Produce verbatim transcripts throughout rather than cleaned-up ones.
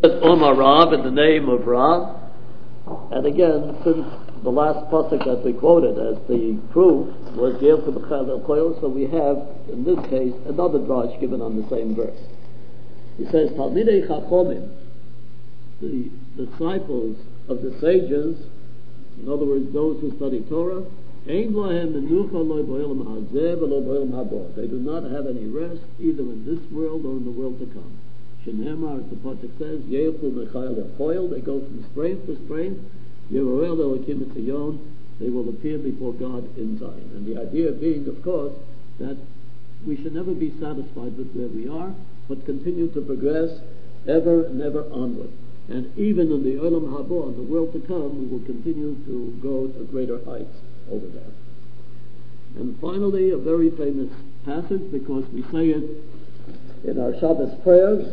Omar Rav in the name of Rav. And again, since the last pasuk that we quoted as the proof was Yel B'Chal Koil, so we have, in this case, another drash given on the same verse. He says, Talmidei Chachomim, the disciples of the sages, in other words, those who study Torah, Ein lahem menucha lo b'olam hazeh v'lo b'olam habo. They do not have any rest either in this world or in the world to come. Shenhemar, as the pasuk says, Yeilchu mechayel lechoil. They go from strength to strength. Yeroel elokim etzion. They will appear before God in Zion. And the idea being, of course, that we should never be satisfied with where we are, but continue to progress ever and ever onward. And even in the Olam Habo, in the world to come, we will continue to go to greater heights over there. And finally, a very famous passage, because we say it in our Shabbos prayers,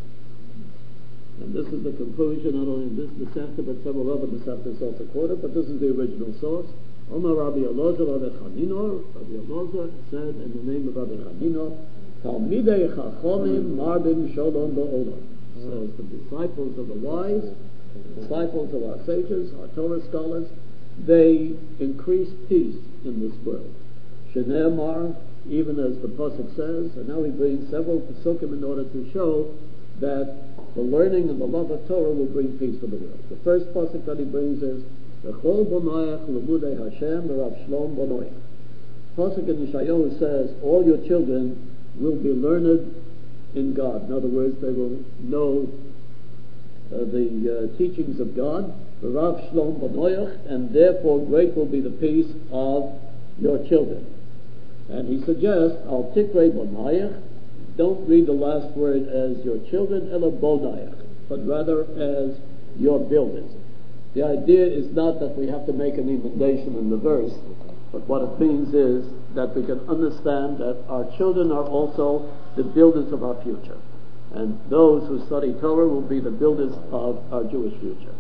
and this is the conclusion not only in this Masechta but several other Masechtas also quoted, but this is the original source. Omar Rabbi Elazar Rabbi Chanino, Rabbi Elazar said in the name of Rabbi Chanino, Talmidei Chachomim Marbim Shalom Ba'olam. So the disciples of the wise, disciples of our sages, our Torah scholars, they increase peace in this world. Shene'emar, even as the pasuk says, and now he brings several pasukim in order to show that the learning and the love of Torah will bring peace to the world. The first pasuk that he brings is V'chol bonoyach lemudei Hashem v'Rav Shlom bonoyach. Pasuk in Yeshayahu says, all your children will be learned in God. In other words, they will know uh, the uh, teachings of God, v'Rav Shlom bonoyach, and therefore great will be the peace of your children. And he suggests, Al Tikrei Bonayach, don't read the last word as your children, Ela Bonayach, but rather as your builders. The idea is not that we have to make an emendation in the verse, but what it means is that we can understand that our children are also the builders of our future. And those who study Torah will be the builders of our Jewish future.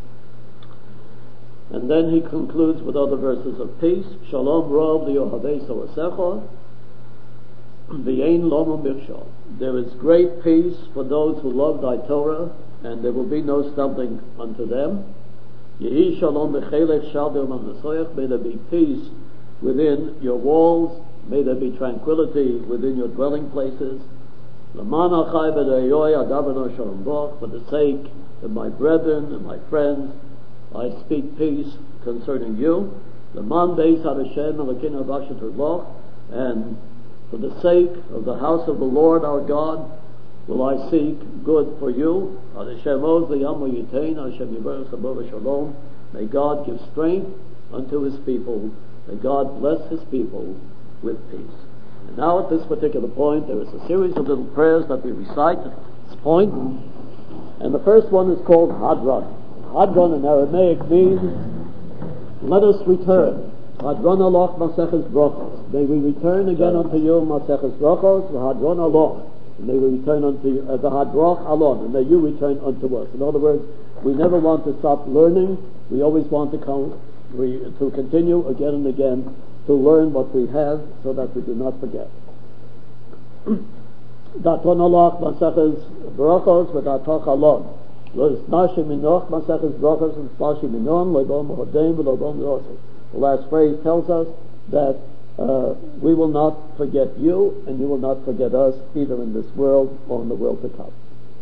And then he concludes with other verses of peace. Shalom rov liyohavei soasecha v'yein lomo mikshol. There is great peace for those who love thy Torah, and there will be no stumbling unto them. Yehi shalom b'chelech shalvim ha'nesoyach. May there be peace within your walls. May there be tranquility within your dwelling places. L'man achai b'deyoy adavano shalom boch. For the sake of my brethren and my friends, I speak peace concerning you. L'man beis Hashem Elokeinu v'ashet loch, and for the sake of the house of the Lord our God will I seek good for you. Hashem oz li'amo yitein, Hashem yivarech sabo v'shalom. May God give strength unto His people. May God bless His people with peace. And now at this particular point, there is a series of little prayers that we recite at this point, and the first one is called Hadron. Hadron in Aramaic means, let us return. Hadron aloch Maseches Brachos. May we return again unto you, Maseches Brachos, Hadron aloch. May we return unto you, uh, the Hadroch alon, and may you return unto us. In other words, we never want to stop learning. We always want to come, we, to continue again and again to learn what we have so that we do not forget. Hadron aloch Maseches Brachos, Hadroch alon. The last phrase tells us that uh, we will not forget you, and you will not forget us, either in this world or in the world to come.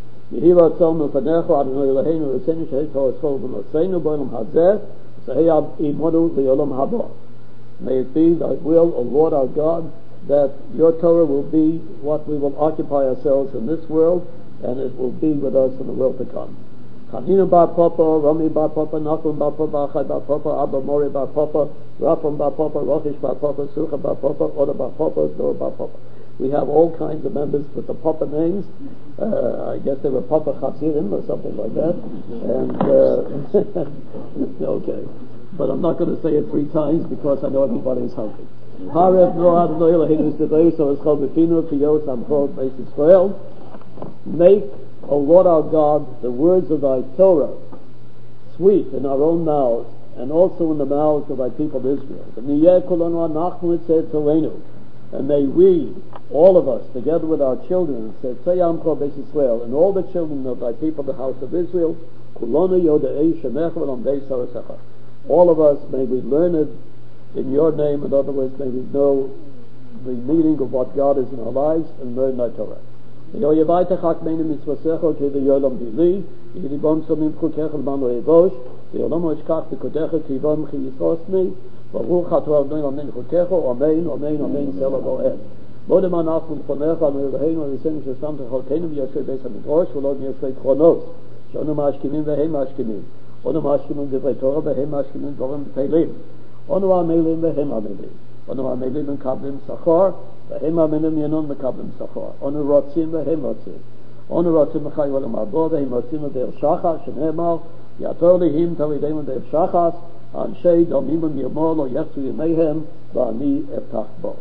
May it be thy will, O Lord our God, that your Torah will be what we will occupy ourselves in this world, and it will be with us in the world to come. Chanina bar Papa, Rami bar Papa, Nachum bar Papa, Achai bar Papa, Abba Mori bar Papa, Rafam bar Papa, Rochish bar Papa, Sucha bar Papa, Oda bar Papa, Dor bar Papa. We have all kinds of members with the Papa names. Uh, I guess they were Papa Chassidim or something like that. And, uh, okay. But I'm not going to say it three times because I know everybody is hungry. Harev no Adonai Eloheinu Tzedei, so it's called Befinu, Piyos, Amchot, Beis Yisrael. Make, O Lord our God, the words of thy Torah sweet in our own mouths and also in the mouths of thy people Israel. And may we, all of us, together with our children, say, Say Amcho Beis Yisrael, and all the children of thy people, the house of Israel, Kulonu Yodei Shemecha V'Lam Beis Harasecha. All of us, may we learn it in your name. In other words, may we know the meaning of what God is in our lives and learn thy Torah. Yoyevaitech Akmeinu Mitzvasecha Ki Yolam Bili, Yidibam Somim Chukech L'man Lo Yevosh, Yolam Oshkach B'Kodecha Ki Yivam Chi Yisosni, Baruch Atov Adonai Amen Chukecha, Amen, Amen, Amen, Sela Bo'ed. Bodem Anach L'Chonecha, Anu Yevaheinu, Anisenu Shesam Techalkeinu, V'Yoshrei Beis HaMidrash, V'Lo V'Yoshrei Chronos, Shonu Mashkimim V'Hem Mashkimim, Onu Mashkimim Divrei Torah, V'Hem Mashkimim Dvorim Teilim, Onu Amelim V'Hem Amelim, Onu Amelim V'Kablim Sachar, V'Hem Amelim Yenon V'Kablim Sachar, Onu Rotzim V'Hem Rotzim, Onu Rotzim V'Chay Olam Haba, V'Hem Rotzim V'Deir Shachas, Shneimar, Yator Lihim Talideim V'Deir Shachas, Anshei Domimim Yirmol Lo Yechzu Yemeihem, V'Ani Eftach Bo.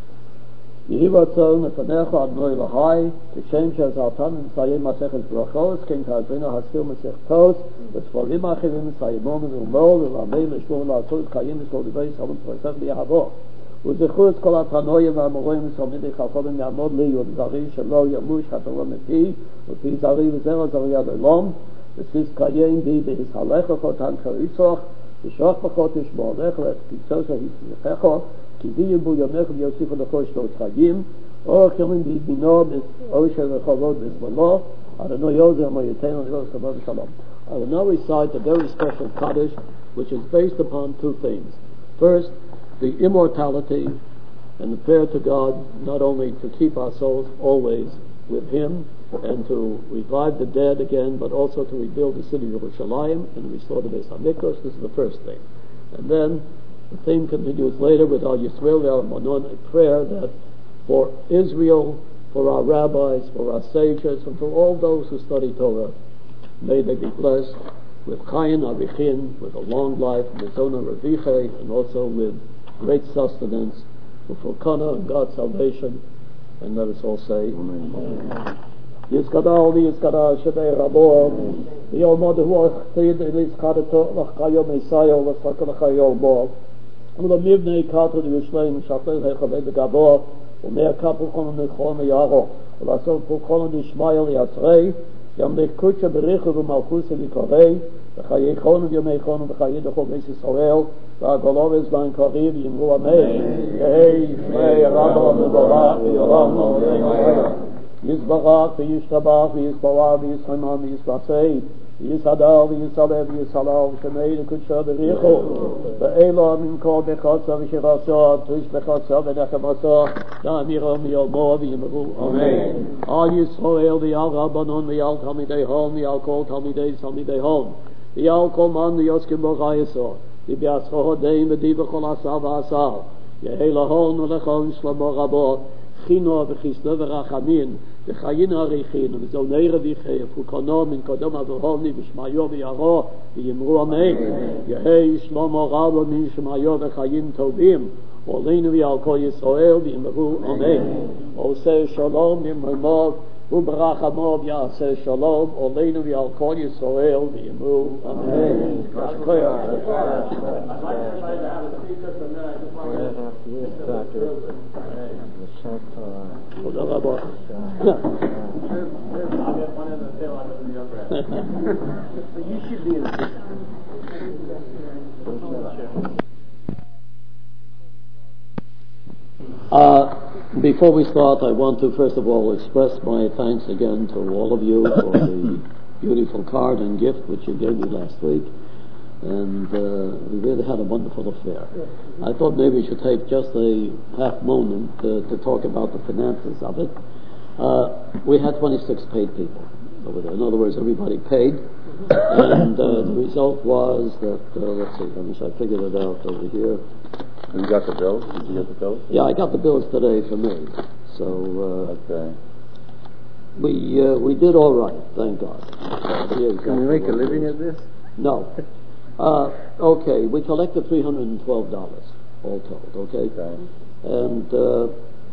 Yehi Ratzon Lefanecha Adonai Lahai, T'Shem Shezaltan Nsayim Maseches Brachos, Ken Kazrina Haskil Masech Tos, V'Sforim Achivim Nsayimom V'Umol, V'Lamei V'Shmur L'Asur Chayim V'Shol Divei Salom Tzvaytach V'Yahavo. U'Zechur Et Kol HaTanoim V'Amorim V'Salmidei Chalcholim Ya'amod Li U'Zari Shelo Yamush HaTorah Mepi, U'Pi Zari V'Zera Zari Ad Olam, V'Sis Kayim Di B'His Halecha Chotan Charitzach, V'Shoch B'Chot Ishmo Alech L'Et Kitzosh HaHisnechecha, Kidiyim Bu Yomech V'Yosif L'Chosh Lo Tzchagim, Or Kilim B'Bino B'Osher V'Chavod B'Zmano, Adonai Yozer Mo Yitein L'Yos Kavod Shalom. I will now recite a very special Kaddish, which is based upon two things. First, the immortality and the prayer to God, not only to keep our souls always with Him and to revive the dead again, but also to rebuild the city of Yerushalayim and restore the Beis HaMikdash. This is the first thing. And then the theme continues later with our Yisrael Manon, a prayer that for Israel, for our rabbis, for our sages, and for all those who study Torah, may they be blessed with Chayin Arichin, with a long life, with Zona Reviche, and also with great sustenance, for Fulkana and God's salvation. And let us all say, Amen. Yizkadal, Yizkadal, Shadei Rabo, Yomod Huach, Tid, Yizkadato, Lachkayo Mesayo, Lachakayo Bo, Ulamivne Kato, Yishleim, Shatel, Hechaved, Gabo, Umer Kapukon, Nechon, Yaro, Ulasol Pukon, Ishmael, Yatrei, Yam Nekucha, Berichu, Malchus, Vikorei, V'chayi Chon, V'yomei Chon, V'chayi Dechol, Beis Yisrael, V'agolov Ezban Kariv, Yimru Amei, Yehei, Shmei, Rabba, V'Borach, V'Yoram, V'Yoram, Yizbarach, V'Yishtabach, V'Yizbarach, V'Yishchemam, V'Yishbasei, V'Yishadar, V'Yishalev, V'Yishalav, Shemei, Nekucha, Berichu, V'Elo, Mimko, B'Chotza, V'Shirasah, Tush B'Chotza, V'Nechavasah, Da'amiro, V'Yolmo, V'Yimru, Amen. Al Yisrael, V'Yal Rabbanon, V'Yal Talmidei Hom, V'Yal Kol Talmidei, Talmidei Hom, V'Yal Kol Man, V'Yoskim B'Chayesor, V'Yasro Hodeim, V'Div Chol Asar V'Asar, Yehei Lahon, V'Lechon, Shlomo Rabo, Chino v'chisno v'rachamin v'chayin harichin v'zonei revichei v'fukano min kodom avrahoni v'shmayo v'yaro v'yimru amen Yehei shlomo rabo min shmayo v'chayin tovim oleinu v'yal kol Yisrael v'yimru amen Oseh shalom v'yimru u'barachamo v'yaseh shalom oleinu v'yal kol Yisrael v'yimru amen. תודה רבה. Uh, before we start, I want to first of all express my thanks again to all of you for the beautiful card and gift which you gave me last week. And uh, we really had a wonderful affair. I thought maybe we should take just a half moment uh, to talk about the finances of it. Uh, we had twenty-six paid people over there. In other words, everybody paid. And uh, the result was that, uh, let's see, I wish I figured it out over here. You got the bills? Did you get the bills? Yeah, I got the bills today for me. So, uh, okay. we uh, we did all right, thank God. So can we make a living at this? No. Uh, okay, we collected three hundred twelve dollars all told, okay? Okay. And uh,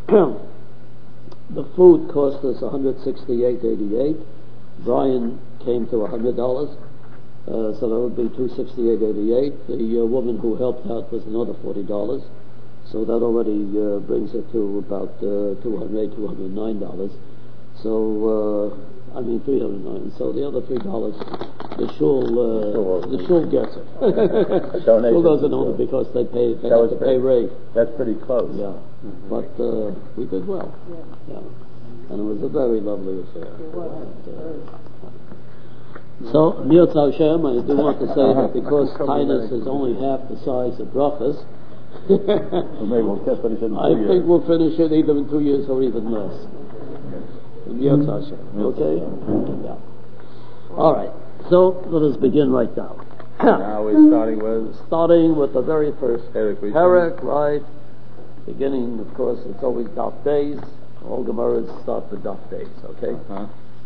the food cost us one hundred sixty-eight eighty-eight. Brian came to one hundred dollars, uh, so that would be two hundred sixty-eight eighty-eight. The uh, woman who helped out was another forty dollars. So that already uh, brings it to about uh, two hundred eight, two hundred nine dollars. So uh, I mean three hundred nine. So the other three dollars, the shul, uh, the shul gets it. Shul doesn't own it because they pay. They have to pay rate. That's pretty close. Yeah, mm-hmm. But uh, we did well. Yeah. yeah, and it was a very lovely affair. And, uh, so, Mirz Hashem, I do want to say that because Tainus is only half the size of Brachas, maybe we'll finish it in two I years. think we'll finish it either in two years or even less. Mirz Hashem, okay? Yeah. All right, so let us begin right now. Now we're starting with? Starting with the very first Perek, right? Beginning, of course, it's always Daf days. All Gemaras start with Daf days, okay? Uh-huh.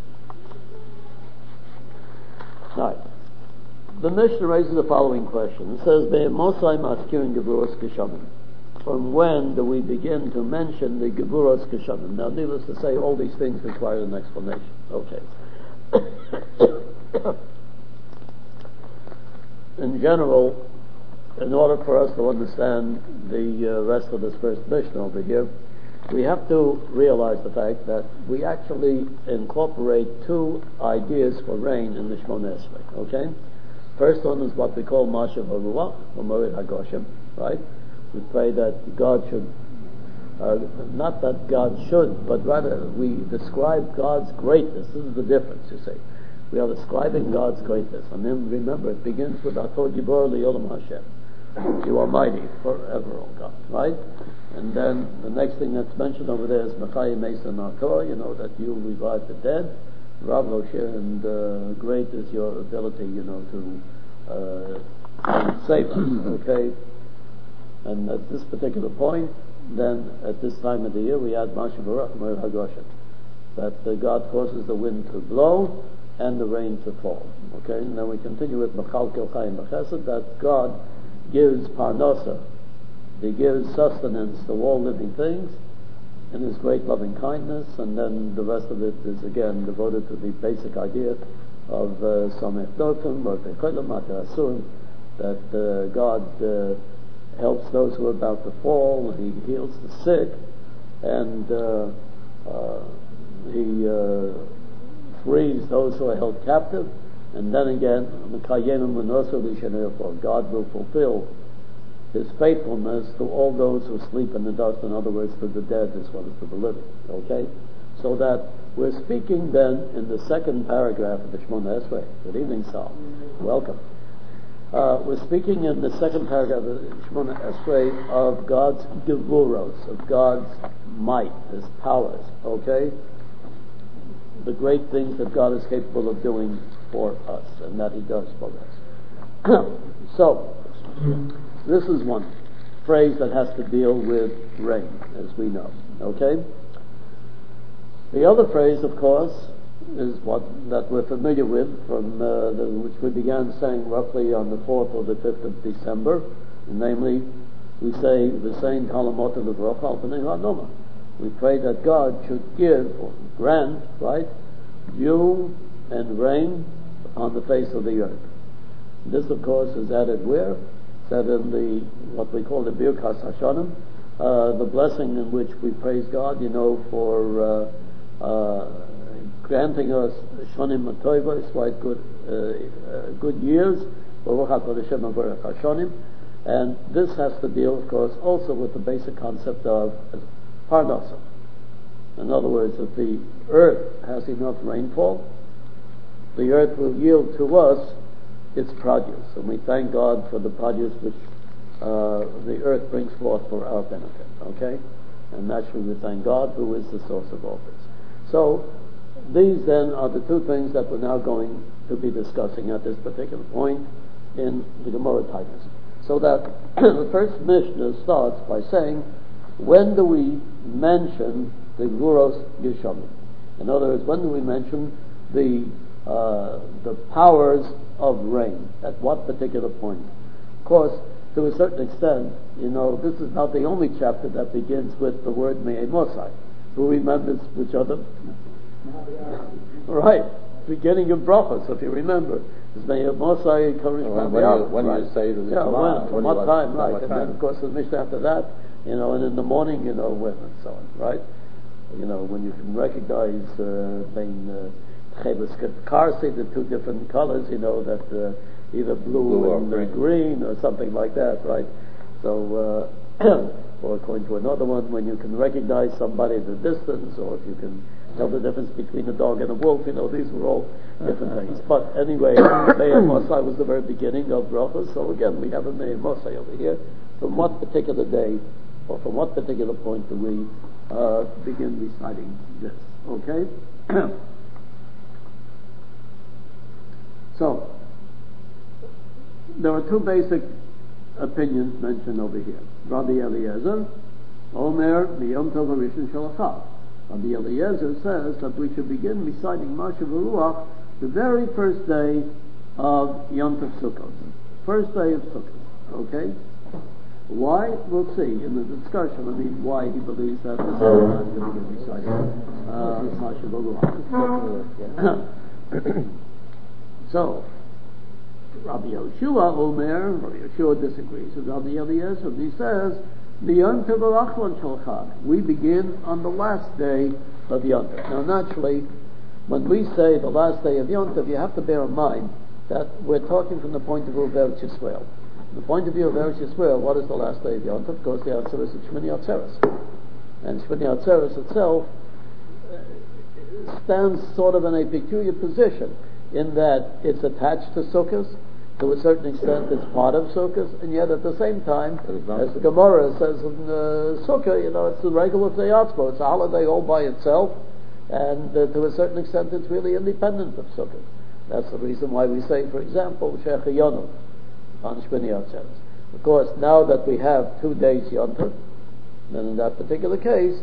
Right. The Mishnah raises the following question. It says, "Be'emosai maskirin geburos keshanim." From when do we begin to mention the geburos keshanim? Now, needless to say, all these things require an explanation. Okay. In general, in order for us to understand the uh, rest of this first Mishnah over here, we have to realize the fact that we actually incorporate two ideas for rain in the Shemona Esrei. Okay? First one is what we call Mashav HaRuach, or Moed HaGoshem, right? We pray that God should, uh, not that God should, but rather we describe God's greatness. This is the difference, you see. We are describing God's greatness. And then remember, it begins with Ato Gibor Li'olam Hashem. You are mighty forever, O God, right? And then the next thing that's mentioned over there is Mechayim Mesa Nator, you know, that you revive the dead. Rav Moshe, and uh, great is your ability, you know, to uh, save us, okay? And at this particular point, then at this time of the year, we add Mashav HaRuach Moed HaGoshem, that uh, God causes the wind to blow and the rain to fall, okay? And then we continue with Mechalkel Chayim B'Chesed, that God gives Parnasa, He gives sustenance to all living things in His great loving kindness, and then the rest of it is again devoted to the basic idea of Samech Dokim, or Techelim, Mater Asurim, that uh, God uh, helps those who are about to fall, He heals the sick, and uh, uh, He uh, frees those who are held captive, and then again, God will fulfill His faithfulness to all those who sleep in the dust, in other words, to the dead as well as to the living. Okay? So that we're speaking then in the second paragraph of the Shemona Esrei. Good evening, Sal. Welcome. Uh, we're speaking in the second paragraph of the Shemona Esrei of God's gevuros, of God's might, His powers. Okay? The great things that God is capable of doing for us, and that He does for us. So, this is one phrase that has to deal with rain, as we know. Okay? The other phrase, of course, is what that we're familiar with, from uh, the, which we began saying roughly on the fourth or the fifth of December, and namely, we say the same Kalamot of the Baruch Al Pnei Ha'adama. We pray that God should give or grant, right, dew and rain on the face of the earth. This, of course, is added where? It's added in the, what we call the Birkas Hashanim, uh, the blessing in which we praise God, you know, for uh, uh, granting us Shonim Matoivos, right, good, uh, uh, good years, and this has to deal, of course, also with the basic concept of Parnasa. In other words, if the earth has enough rainfall, the earth will yield to us its produce, and we thank God for the produce which uh, the earth brings forth for our benefit, okay? And naturally we thank God, who is the source of all this. So, these then are the two things that we're now going to be discussing at this particular point in the Gemara Tainus. So that the first Mishnah starts by saying, when do we mention the Gevuros Geshamim? In other words, when do we mention the uh, the powers of rain? At what particular point? Of course, to a certain extent, you know, this is not the only chapter that begins with the word Me'emosai. Who remembers which other? Right, beginning of brachos, if you remember. Is Me'emosai encouraged when, by when, you, when right. you say the yeah, when, when what you time, like, right. And time. then, of course, the Mishnah after that, you know, and in the morning, you know, when, and so on, right? You know, when you can recognize uh, between uh, car seat, the two different colors, you know, that uh, either blue, blue and or green or something like that, right? So, uh, or according to another one, when you can recognize somebody at a distance, or if you can tell the difference between a dog and a wolf, you know, these were all different things. But anyway, Meir Mosai was the very beginning of brachas. So again, we have a Meir Mosai over here. From what particular day, or from what particular point do we uh, begin reciting this? Okay? So, there are two basic opinions mentioned over here. Rabbi Eliezer, Omer, Miyom Tov HaRishon Shel Achad. Rabbi Eliezer says that we should begin reciting Mashav Ruach the very first day of Yom Tov Sukkot. First day of Sukkot. Okay? Why? We'll see in the discussion. I mean, why he believes that this is going to begin reciting uh, Mashav Ruach. So, Rabbi Yoshua Omer, Rabbi Yoshua disagrees with Rabbi Eliezer. He says, B'Yom Tov Achron Shel Chag. We begin on the last day of Yom Tov. Now, naturally, when we say the last day of Yom Tov, you have to bear in mind that we're talking from the point of view of Eretz Yisrael. From the point of view of Eretz Yisrael, what is the last day of Yom Tov? Of course, the answer is Shmini Atzeres. And Shmini Atzeres itself stands sort of in a peculiar position, in that it's attached to Sukkot. To a certain extent, it's part of Sukkot, and yet at the same time, as the Gemara says in uh, Sukkah, you know, it's a regular Tzeyatzbo. It's a holiday all by itself, and uh, to a certain extent, it's really independent of Sukkot. That's the reason why we say, for example, Sheikh Yonu on Shmini Atzeres. Of course, now that we have two days Yom Tov, then in that particular case,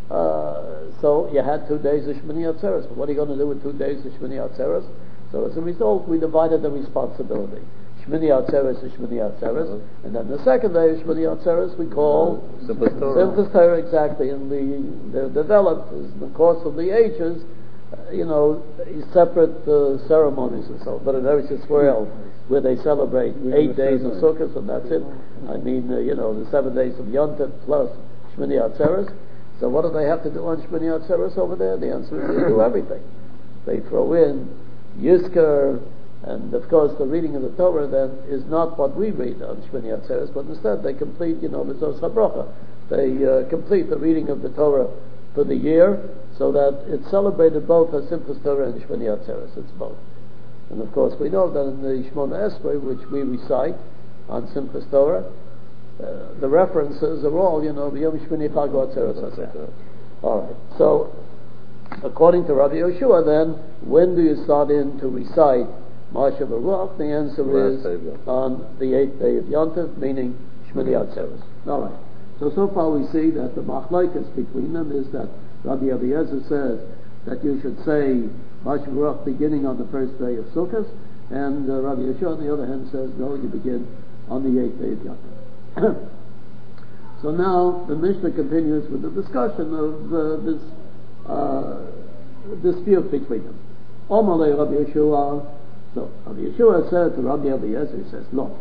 uh, so you had two days of Shmini Atzeres. What are you going to do with two days of Shmini Atzeres? So as a result, we divided the responsibility. Shmini Atzeres is Shmini Atzeres, mm-hmm. and then the second day of Shmini Atzeres we call Simchas Torah. Simchas Torah, exactly. And the, they're developed in the course of the ages, uh, you know, separate uh, ceremonies and so on. But in Eretz Yisrael, where they celebrate yeah, eight days of Sukkot, and that's it. I mean, uh, you know, the seven days of Yom Tov plus Shmini Atzeres. So what do they have to do on Shmini Atzeres over there? The answer is they do everything. They throw in Yizkar, and of course the reading of the Torah then is not what we read on Shmini Atzeres, but instead they complete, you know, Mitzvos HaBrocha. They uh, complete the reading of the Torah for the year, so that it's celebrated both as Simchas Torah and Shmini Atzeres. It's both. And of course we know that in the Shmona Esrei, which we recite on Simchas Torah, uh, the references are all, you know, B'Yom Shmini Chag Atzeres Haseh. All right. So, according to Rabbi Yoshua, then, when do you start in to recite Mashav Ruach? The answer is on the eighth day of Yom Tov, meaning Shmini Atzeres. All right. So, so far we see that the machlokes between them is that Rabbi Eliezer says that you should say Mashav Ruach beginning on the first day of Sukkot, and uh, Rabbi Yoshua, on the other hand, says no, you begin on the eighth day of Yom Tov. So now the Mishnah continues with the discussion of uh, this Uh, dispute between them. Omalei Rabbi Yeshua. So Rabbi Yeshua said to Rabbi Eliezer, he says, "Look,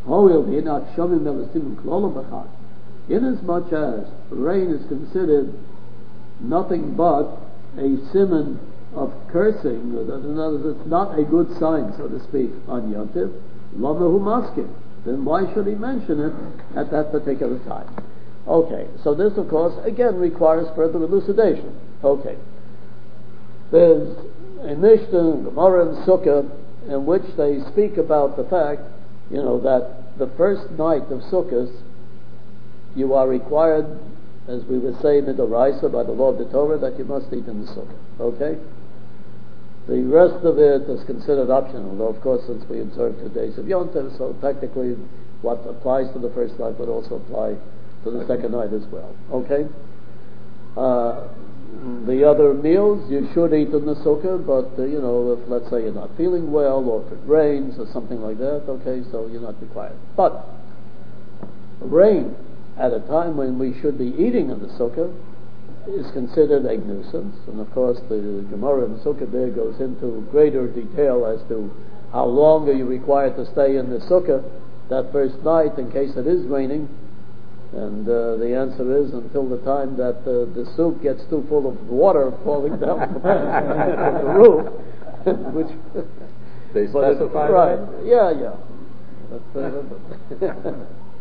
inasmuch as rain is considered nothing but a simon of cursing, in other words, it's not a good sign, so to speak, on Yom Tov, Lamahu Maskim. Then why should he mention it at that particular time?" Okay, so this, of course, again requires further elucidation. Okay, there's a Mishnah, Gemara, and Sukkah, in which they speak about the fact, you know, that the first night of Sukkot, you are required, as we would say, midoraisa, by the law of the Torah, that you must eat in the Sukkah. Okay? The rest of it is considered optional, though, of course, since we observe two days of Yom Tov, so technically what applies to the first night would also apply to the second night as well. Okay? Uh, the other meals you should eat in the Sukkah, but uh, you know, if let's say you're not feeling well, or if it rains or something like that, okay, so you're not required. But rain at a time when we should be eating in the Sukkah is considered a nuisance, and of course the Gemara in the Sukkah there goes into greater detail as to how long are you required to stay in the Sukkah that first night in case it is raining. And uh, the answer is until the time that uh, the soup gets too full of water falling down from the roof, which they specify right? that? Yeah, yeah. But, uh,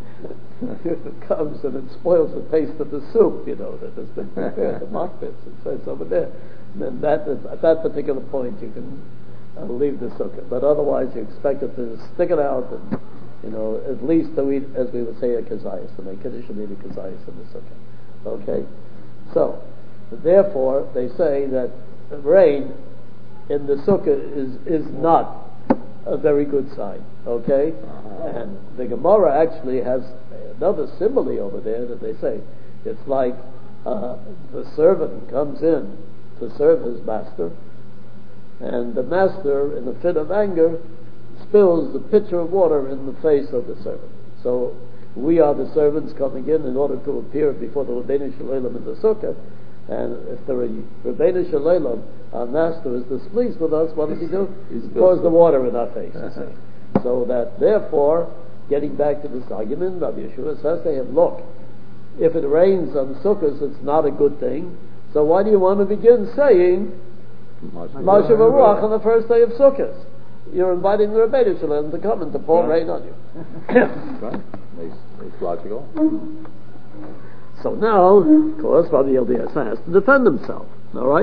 if it comes and it spoils the taste of the soup, you know, that has been prepared, the makbetz, it says over there, then that is, at that particular point you can uh, leave the sukkah. But otherwise you expect it to stick it out and, you know, at least to eat, as we would say, a kazayas, and a kiddush and eat a kazayas in the sukkah. Okay? So, therefore, they say that rain in the sukkah is, is not a very good sign. Okay? Uh-huh. And the Gemara actually has another simile over there that they say. It's like uh, the servant comes in to serve his master, and the master, in a fit of anger, spills the pitcher of water in the face of the servant. So we are the servants coming in in order to appear before the Rebbeinu Shalom in the sukkah, and if the Rebbeinu Shalom, our master, is displeased with us, what does he do? He pours the water in our face, you see. So that, therefore, getting back to this argument, Rabbi Yeshua says to him, look, if it rains on sukkahs, it's not a good thing, so why do you want to begin saying Mashav Ruach on the first day of sukkahs? You're inviting the Rebbeinu Shalom to come and to pour right. rain on you. Right. Makes, makes logical. So now, of course, Rabbi Eliezer has to defend himself. All right?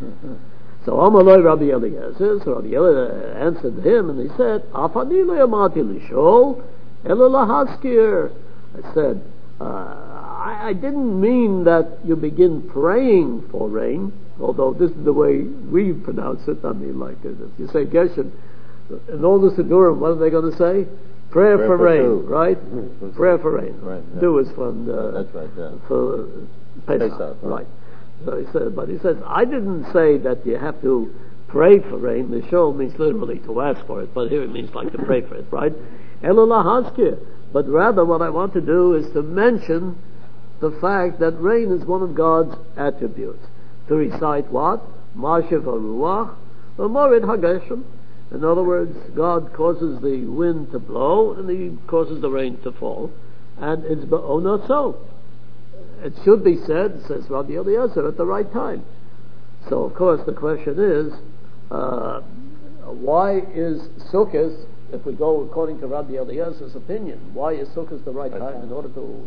So Amaloi Rabbi Eliezer, so Rabbi Eliezer answered him and he said, Afani lo yamati lishol, elo lahaskir. I said, uh, I, I didn't mean that you begin praying for rain, although this is the way we pronounce it. I mean, like, if you say Geshem, in all the Sidurim, what are they going to say? Prayer, Prayer for, for rain, two. right? Mm-hmm. Prayer for rain. Right, yeah. Do is from the, that's right, yeah. for Pesach, Pesach right. right. So he said, but he says, I didn't say that you have to pray for rain. The shol means literally to ask for it, but here it means like to pray for it, right? Elolah haskir. But rather, what I want to do is to mention the fact that rain is one of God's attributes. To recite what? Mashiv haruach, u'morid hageshem. In other words, God causes the wind to blow and He causes the rain to fall, and it's oh not so. It should be said, says Rabbi Eliezer, at the right time. So, of course, the question is, uh, why is Sukkot, if we go according to Rabbi Eliezer's opinion, why is Sukkot the right time in order to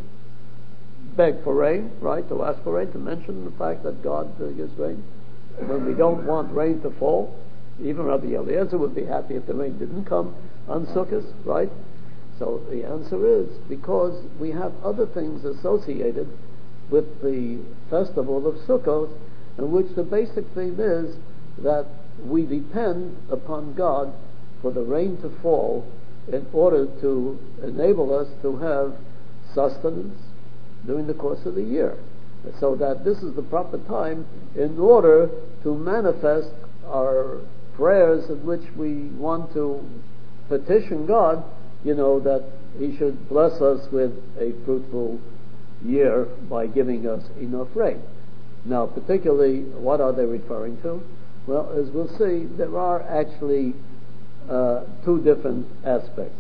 beg for rain, right? To ask for rain, to mention the fact that God uh, gives rain when we don't want rain to fall. Even Rabbi Eliezer would be happy if the rain didn't come on Sukkot, right? So the answer is because we have other things associated with the festival of Sukkot, in which the basic theme is that we depend upon God for the rain to fall in order to enable us to have sustenance during the course of the year. So that this is the proper time in order to manifest our prayers in which we want to petition God, you know, that He should bless us with a fruitful year by giving us enough rain. Now, particularly, what are they referring to? Well, as we'll see, there are actually uh, two different aspects.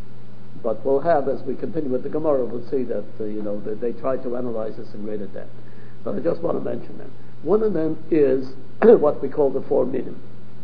But we'll have, as we continue with the Gemara, we'll see that, uh, you know, that they try to analyze this in greater depth. But I just want to mention them. One of them is what we call the four minim.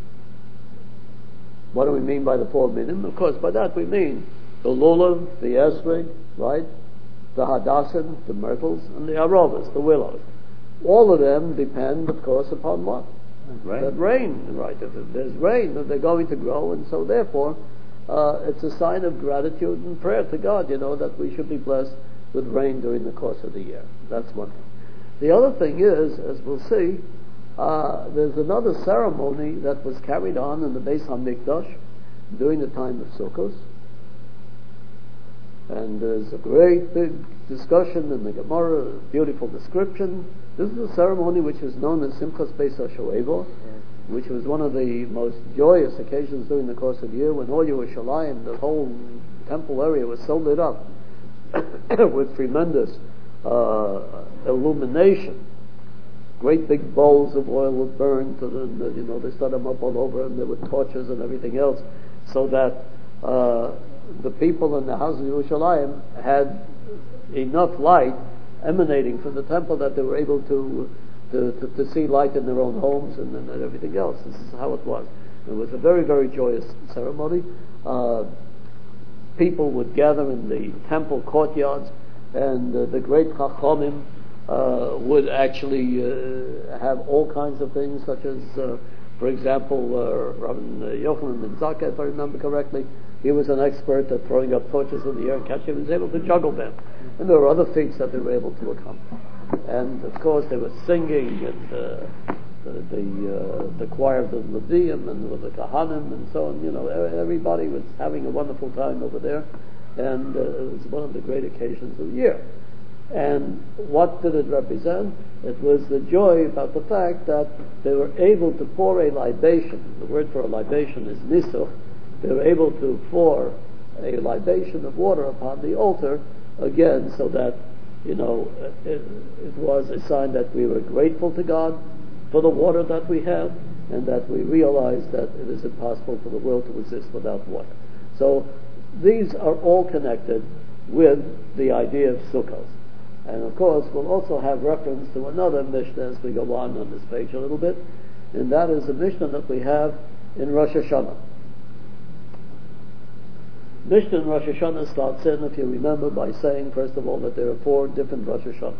What do we mean by the four minim? Of course, by that we mean the lulav, the esrog, right? The hadassim, the myrtles, and the arovas, the willows. All of them depend, of course, upon what? Rain. That rain, right? If there's rain, then they're going to grow, and so therefore, uh, it's a sign of gratitude and prayer to God, you know, that we should be blessed with rain during the course of the year. That's one thing. The other thing is, as we'll see, uh, there's another ceremony that was carried on in the Beis HaMikdash during the time of Sukkot, and there's a great big discussion in the Gemara, a beautiful description. This is a ceremony which is known as Simchas Beis HaShoeva, which was one of the most joyous occasions during the course of the year, when all Yerushalayim, the whole temple area, was so lit up with tremendous uh, illumination. Great big bowls of oil were burned, and you know they set them up all over, and there were torches and everything else, so that uh, the people in the house of Yerushalayim had enough light emanating from the temple that they were able to to, to, to see light in their own homes and, and everything else. This is how it was. It was a very, very joyous ceremony. Uh, people would gather in the temple courtyards, and uh, the great Chachamim uh, would actually uh, have all kinds of things, such as, uh, for example, uh, Rabbi Yochanan ben Zakkai, if I remember correctly, he was an expert at throwing up torches in the air and catching them. He was able to juggle them. And there were other feats that they were able to accomplish. And of course they were singing, and uh, the the, uh, the choir of the Levium and the Kahanim and so on. You know, everybody was having a wonderful time over there, and uh, it was one of the great occasions of the year. And what did it represent? It was the joy about the fact that they were able to pour a libation. The word for a libation is nisuch. They were able to pour a libation of water upon the altar again, so that, you know, it, it was a sign that we were grateful to God for the water that we have, and that we realize that it is impossible for the world to exist without water. So these are all connected with the idea of Sukkot. And of course we'll also have reference to another Mishnah as we go on on this page a little bit, and that is the Mishnah that we have in Rosh Hashanah. Mishnah in Rosh Hashanah starts in, if you remember, by saying, first of all, that there are four different Rosh Hashanahs.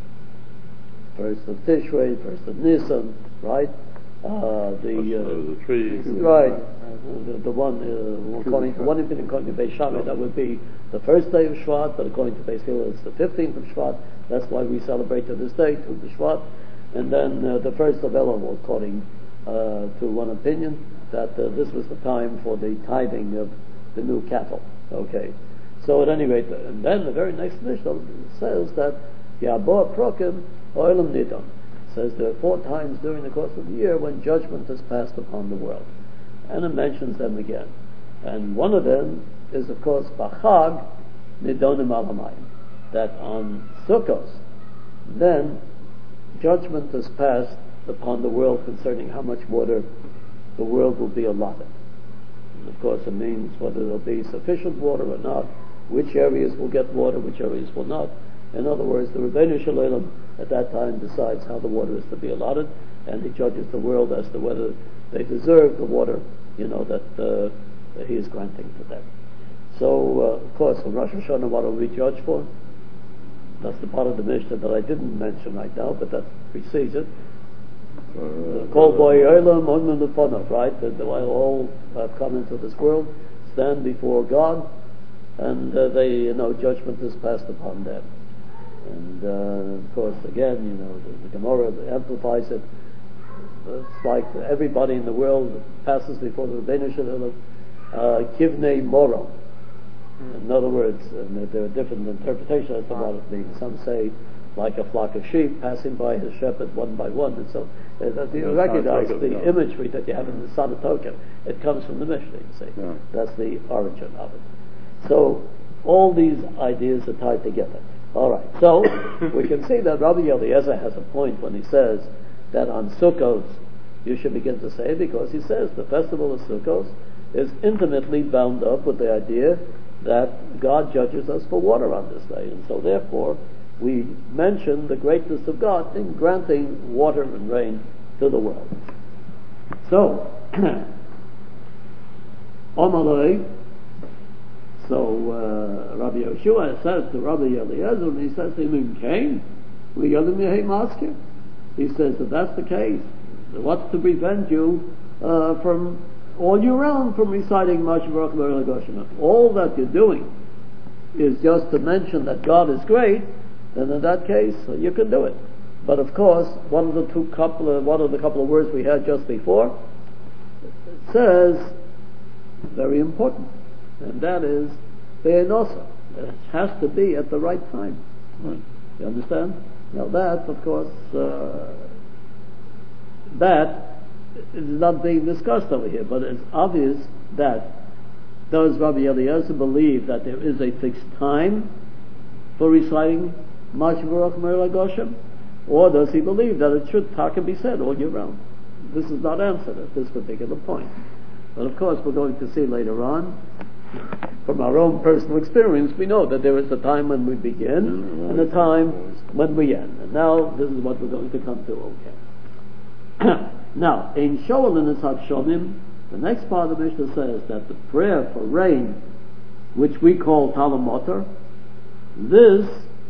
First of Tishrei, first of Nisan, right? Uh, the, uh, the trees. Right. Uh, the, the one, uh, according to one opinion, according to Beis Shammai, that would be the first day of Shvat, but according to Beis Hillel, it's the fifteenth of Shvat. That's why we celebrate to this day, to the Shvat. And then uh, the first of Elul, according uh, to one opinion, that uh, this was the time for the tithing of the new cattle. Okay. So at any rate, and then the very next Mishnah says that Yabor Prokim Oilam Nidon. Says there are four times during the course of the year when judgment is passed upon the world. And it mentions them again. And one of them is, of course, Bachag Nidonim Alamayim. That on Sukkot, then judgment is passed upon the world concerning how much water the world will be allotted. And of course it means whether there will be sufficient water or not, which areas will get water, which areas will not. In other words, the Rebbeinu Shalom at that time decides how the water is to be allotted, and he judges the world as to whether they deserve the water, you know, that, uh, that he is granting to them. So, uh, of course, on Rosh Hashanah, what will we judge for? That's the part of the Mishnah that I didn't mention right now, but that precedes it. Kol boy olam onman lefonav, right? That they all have come into this world, stand before God, and uh, they, you know, judgment is passed upon them. And uh, of course, again, you know, the, the Gemara amplifies it. It's like everybody in the world passes before the Rebbeinu Shalom, uh, kivnei moro. In other words, and there are different interpretations as to what it means. Some say like a flock of sheep passing by his shepherd one by one, and so uh, that you recognize the no. imagery that you have in the Sanatoka. It comes from the Mishnah, you see. Yeah. That's the origin of it. So all these ideas are tied together. All right, so we can see that Rabbi Eliezer has a point when he says that on Sukkot you should begin to say, because he says the festival of Sukkot is intimately bound up with the idea that God judges us for water on this day, and so therefore we mention the greatness of God in granting water and rain to the world. So, Omaloi, so uh, Rabbi Yeshua says to Rabbi Eliezer, and he says to him, Cain, he says, if that's the case, what's to prevent you uh, from all year round from reciting Mashiach Baruch Hashem? All that you're doing is just to mention that God is great, then in that case you can do it. But of course, one of the two couple of, one of the couple of words we had just before, it says, very important, and that is be'enosa. It has to be at the right time. Right. You understand? Now that, of course, uh, that is not being discussed over here, but it's obvious that does Rabbi Eliezer believe that there is a fixed time for reciting Mashiach Baruch Hashem, or does he believe that it should taka be said all year round? This is not answered at this particular point. But of course we're going to see later on From our own personal experience, we know that there is a time when we begin mm-hmm. and a time when we end. And now, this is what we're going to come to, okay. Now, in Shoel and Itzhak Shonim, the next part of the Mishnah says that the prayer for rain, which we call Talamotar, this,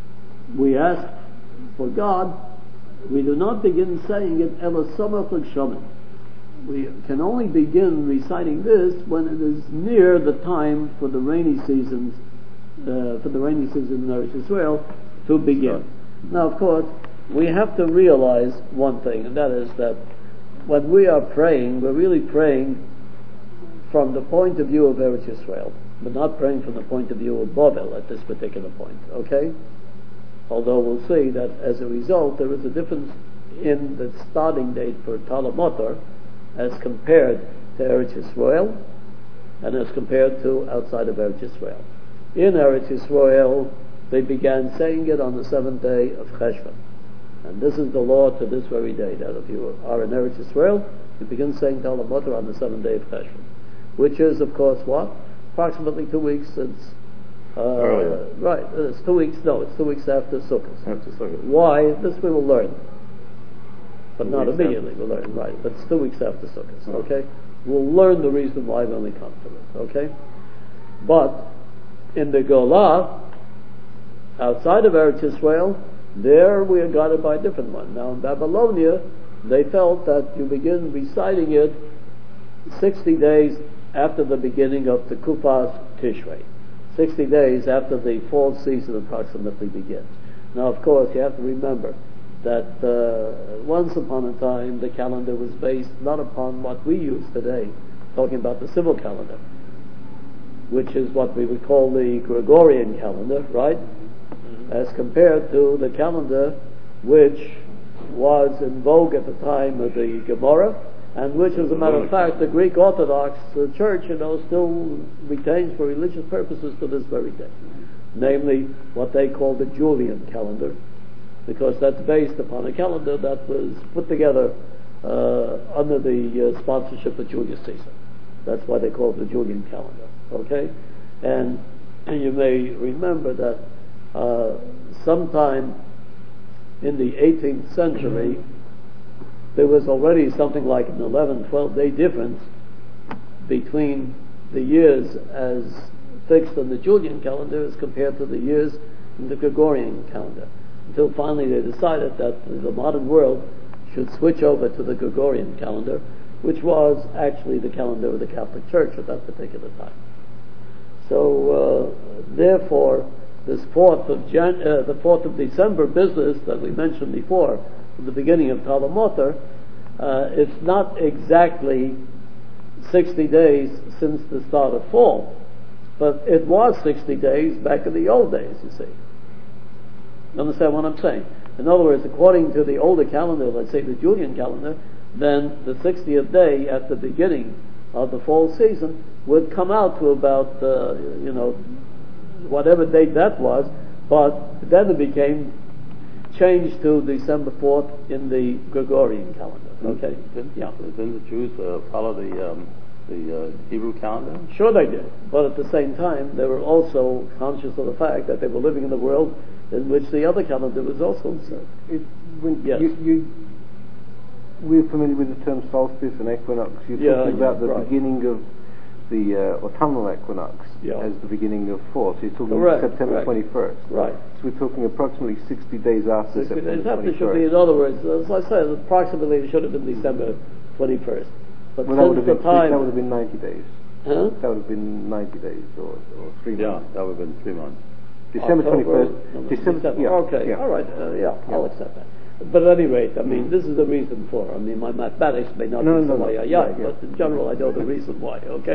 we ask for God, we do not begin saying it Ela Samach L'Gshamim. We can only begin reciting this when it is near the time for the rainy seasons, uh, for the rainy season in Eretz Yisrael to begin. Now, of course, we have to realize one thing, and that is that when we are praying, we're really praying from the point of view of Eretz Yisrael, but not praying from the point of view of Babel at this particular point. Okay? Although we'll see that as a result, there is a difference in the starting date for Talamotar as compared to Eretz Yisrael and as compared to outside of Eretz Yisrael. In Eretz Yisrael, they began saying it on the seventh day of Cheshvan. And this is the law to this very day, that if you are in Eretz Yisrael, you begin saying Talamotar on the seventh day of Cheshvan, which is, of course, what? Approximately two weeks since uh, right, it's two weeks, no, it's two weeks after Sukkot. After Sukkot. Why? This we will learn. But two not immediately, we'll learn, right. But it's two weeks after Sukkot, oh. okay? We'll learn the reason why when we come to it, okay? But in the Golah, outside of Eretz Yisrael, there we are guided by a different one. Now in Babylonia, they felt that you begin reciting it sixty days after the beginning of the Tekufas Tishrei. sixty days after the fall season approximately begins. Now, of course, you have to remember that uh, once upon a time the calendar was based not upon what we use today, talking about the civil calendar, which is what we would call the Gregorian calendar, right? Mm-hmm. As compared to the calendar which was in vogue at the time of the Gemara, and which, as a matter of fact, the Greek Orthodox uh, Church, you know, still retains for religious purposes to this very day. Namely, what they call the Julian calendar, because that's based upon a calendar that was put together uh, under the uh, sponsorship of Julius Caesar. That's why they call it the Julian calendar. Okay, and, and you may remember that uh, sometime in the eighteenth century. Mm-hmm. There was already something like an eleven, twelve day difference between the years as fixed on the Julian calendar as compared to the years in the Gregorian calendar. Until finally they decided that the modern world should switch over to the Gregorian calendar, which was actually the calendar of the Catholic Church at that particular time. So, uh, therefore, this fourth of Jan- uh, the fourth of December business that we mentioned before, the beginning of Talamotar, uh, it's not exactly sixty days since the start of fall, but it was sixty days back in the old days, you see. Understand what I'm saying? In other words, according to the older calendar, let's say the Julian calendar, then the sixtieth day at the beginning of the fall season would come out to about, uh, you know, whatever date that was, but then it became changed to December fourth in the Gregorian calendar. Okay? Didn't, yeah. didn't the Jews uh, follow the um, the uh, Hebrew calendar? Sure they did, but at the same time they were also conscious of the fact that they were living in a world in which the other calendar was also observed. It, when yes. you, you, we're familiar with the term solstice and equinox. You're yeah, talking about the right. beginning of the uh, autumnal equinox yeah. as the beginning of fall. So you're talking Correct, September correct. twenty-first. Right. So we're talking approximately sixty days after sixty September days after twenty-first. should be, in other words, as I said, approximately it should have been December twenty-first. But well, that would, since have the been, time... that would have been ninety days. Huh? That would have been ninety days or, or three Yeah, months. that would have been three months. December October, twenty-first. no, December, December. yeah, okay, yeah. all right, uh, yeah, Yeah. I'll accept that. But at any rate, I mean, this is the reason for. I mean, my mathematics may not No, be no, so no, way, no. yeah, Yeah, yeah. but in general, I know the reason why. Okay.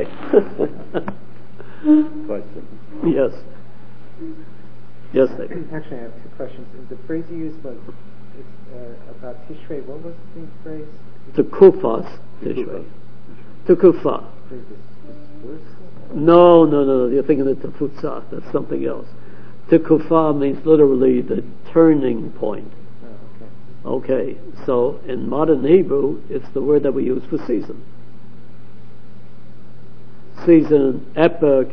Question. Yes. Yes, David. Actually, I have two questions. The phrase you used was uh, about Tishrei. What was the phrase? Tekufas Tishrei. Tekufa. Is this verse? No, no, no, you're thinking of Tefutza. That's something else. Tekufa means literally the turning point. Oh, okay. Okay, so in modern Hebrew, it's the word that we use for season. Season, epoch,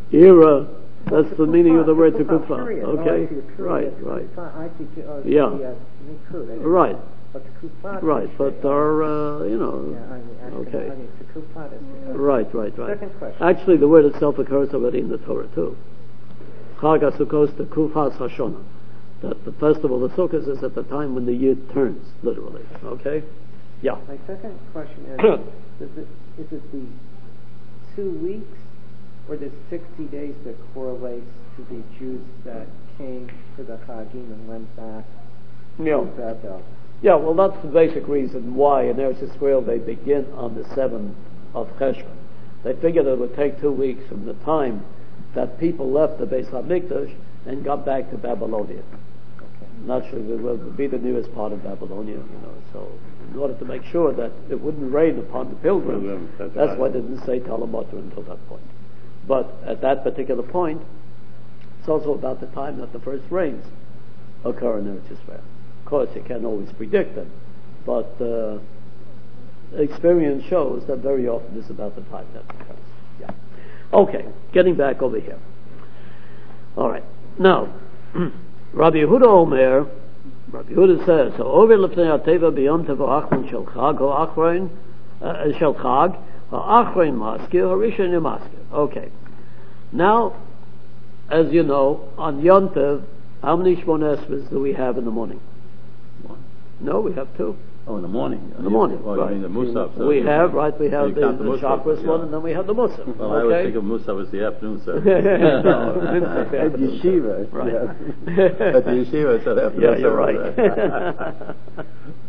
Era, that's the meaning of the word Tekufa, Tekufa. period. Okay? Oh, I see, period. Right, Yes, right. Tekufa, I see, uh, Yeah. the, uh, Nikud, I didn't- Right, But Tekufa, right. But our, uh, you know, yeah, I mean, actually, okay. I mean, Tekufa, is, uh, right, right, right. Second question. Actually, the word itself occurs already in the Torah too. Chag HaSukkos Tekufas Hashonah. That the festival of Sukkot is at the time when the year turns, literally. Okay? Yeah. My second question is, is it, is it the two weeks or the sixty days that correlates to the Jews that came to the Chagim and went back Yeah. to Babel? Yeah, well, that's the basic reason why in Eretz Yisrael they begin on the seventh of Cheshvan. They figured it would take two weeks from the time that people left the Beis HaMikdash and got back to Babylonia. Naturally, it would be the nearest part of Babylonia, you know. So, in order to make sure that it wouldn't rain upon the pilgrims, Pilgrims, that's that's right. why they didn't say Talamotra until that point. But at that particular point, it's also about the time that the first rains occur in Eretz Yisrael. Of course, you can't always predict them, but uh, experience shows that very often it's about the time that occurs. Yeah. Okay, getting back over here. All right. Now, Rabbi Yehuda Omer, Rabbi Yehuda says, "So over lefnei ateva biyom tev ha'achron shel chag ha'achron shel chag ha'achron maskir ha'rishon yemaskir." Okay. Now, as you know, on Yom Tov, how many Shmona Esrei do we have in the morning? One. No, we have two. Oh, in the morning. In the morning, Oh, right. you mean the Musaf. So we you- have, right, we have you the, count the, Musaf, chakras yeah. one, and then we have the Musaf. Well, I okay? always think of Musaf as the afternoon service. No, it's not the At afternoon yeshiva, service. Right. yeah. At the yeshiva, it's the afternoon Yeah, you're service. right.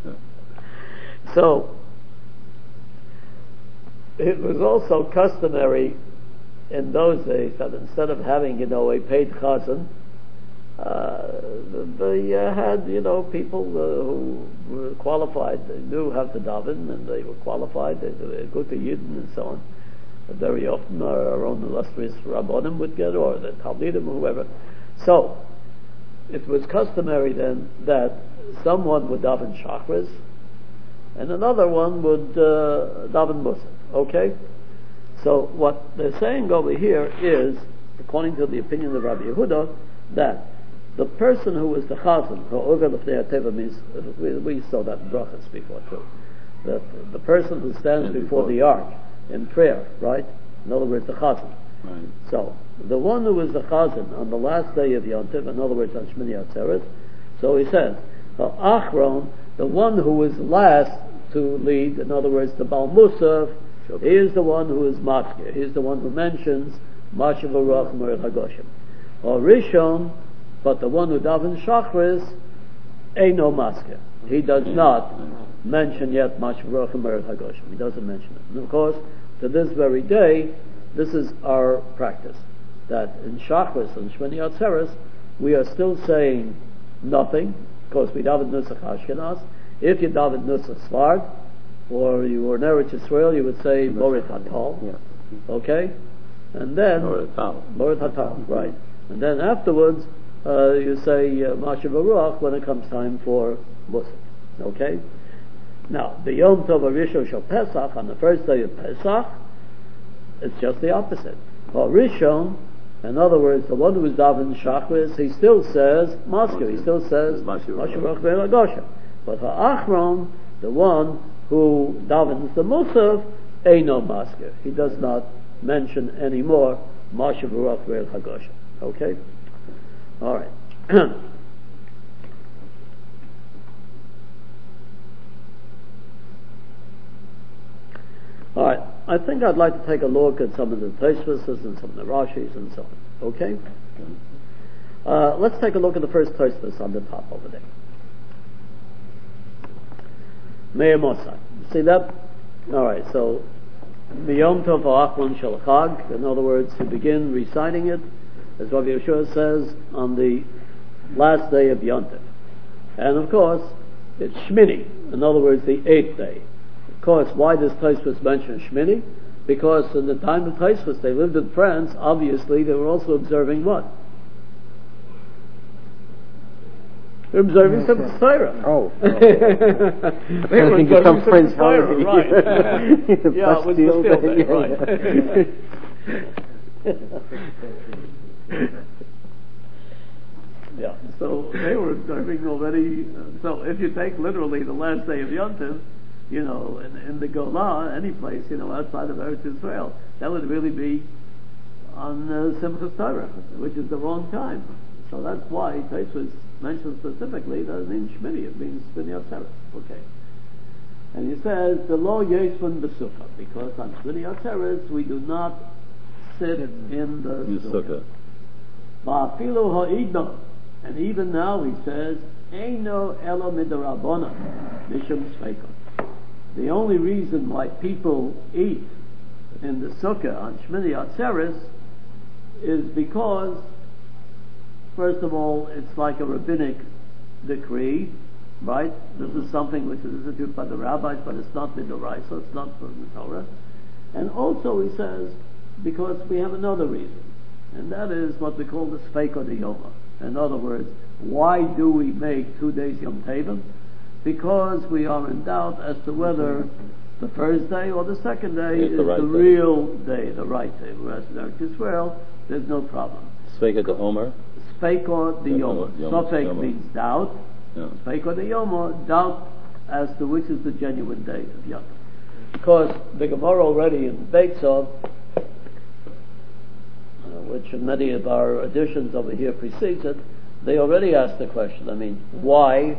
So, it was also customary in those days that instead of having, you know, a paid chazan, uh, they uh, had, you know, people uh, who were qualified. They knew how to daven, and they were qualified. They were good to Yidden and so on. But very often, our, our own illustrious Rabbonim would get, or the Talmidim, or whoever. So, it was customary then that someone would daven chakras, and another one would uh, daven musaf. Okay? So what they're saying over here is, according to the opinion of Rabbi Yehuda, that the person who is the chazan, who over lefnei ateva means, we, we saw that in brachas before too, that the person who stands And before before. the ark in prayer, right? In other words, the chazan. Right. So, the one who is the chazan on the last day of Yom Tov, in other words, on Shmini Atzeres, so he says, Achron, the one who is last to lead, in other words, the Baal Musaf, he is the one who is matzker. He is the one who mentions Mashav Aruch Mered Hagoshim. Or Rishon, but the one who davens Shachris, Eino matzker. He does not mention yet Mashav Aruch Mered Hagoshim. He doesn't mention it. And of course, to this very day, this is our practice. That in Shachris and Shmini Atzeres, we are still saying nothing. Of course, we daven Nusach Ashkenaz. If you daven Nusach Svard, or you were in Eretz Yisrael, you would say Morit Hatal. Yeah. Okay? And then Or a towel. Morit Hatal, right. And then afterwards, uh, you say uh, Mashav Aruch when it comes time for Musaf. Okay? Now, the Yom Tov Rishon Shel Pesach, on the first day of Pesach, it's just the opposite. For Rishon, in other words, the one who is daven Shachris, he still says Maskir, he still says Mashav Mashav Aruch Meir Lagosha. But for Achron, the one who davens the Musaf, Eino Maskir. He does not mention anymore Mashav Aruch Meir Lagosha. Okay? Alright. Alright, I think I'd like to take a look at some of the Tosfos and some of the Rashis and so on. Okay? Uh, let's take a look at the first Tosfos on the top over there. Meir Mosai. See that? Alright, so B'yom Tov Ha'achron Shel Chag, in other words, you begin reciting it, as Rabbi Yeshua says, on the last day of Yom Tov. And of course, it's Shmini, in other words, the eighth day. Of course, why does Tosfos mention Shmini? Because in the time of Tosfos, they lived in France, obviously they were also observing what? They're observing some Torah. Oh. They were I think observing it's some some French Torah, holiday. right. The Yeah, it was the Bastille still Day, day, yeah, right. Yeah, so they were observing already. Uh, so if you take literally the last day of Yom Tov, you know, in, in the Golah, any place, you know, outside of Eretz Israel, that would really be on uh, Simchas Torah, which is the wrong time. So that's why Tosfos mentions specifically that in Shmini it means Shmini Atzeres. Okay. And he says, the law Yesvun B'Sukkah, because on Shmini Atzeres we do not sit in the Sukkah. Ba'afilu ha'idna, and even now he says, Eino elo midarabona, mishum tzveika. The only reason why people eat in the Sukkah on Shmini Atzeres is because, first of all, it's like a rabbinic decree, right? This is something which is instituted by the rabbis, but it's not midoraisa, it's not from the Torah. And also he says, because we have another reason, and that is what we call the Sfeiko de Yoma. In other words, why do we make two days Yom Tovim? Because we are in doubt as to whether the first day or the second day it's is the, right the day. real day, the right day. Whereas in Eretz Israel, there's no problem. Sfeika de Omer. Sfeiko de Yoma. Sofek means doubt. Yeah. Sfeiko de Yoma, doubt as to which is the genuine day of Yom Tov. Because the Gemara already in Beitzov, which many of our editions over here precedes it, they already asked the question, I mean, why,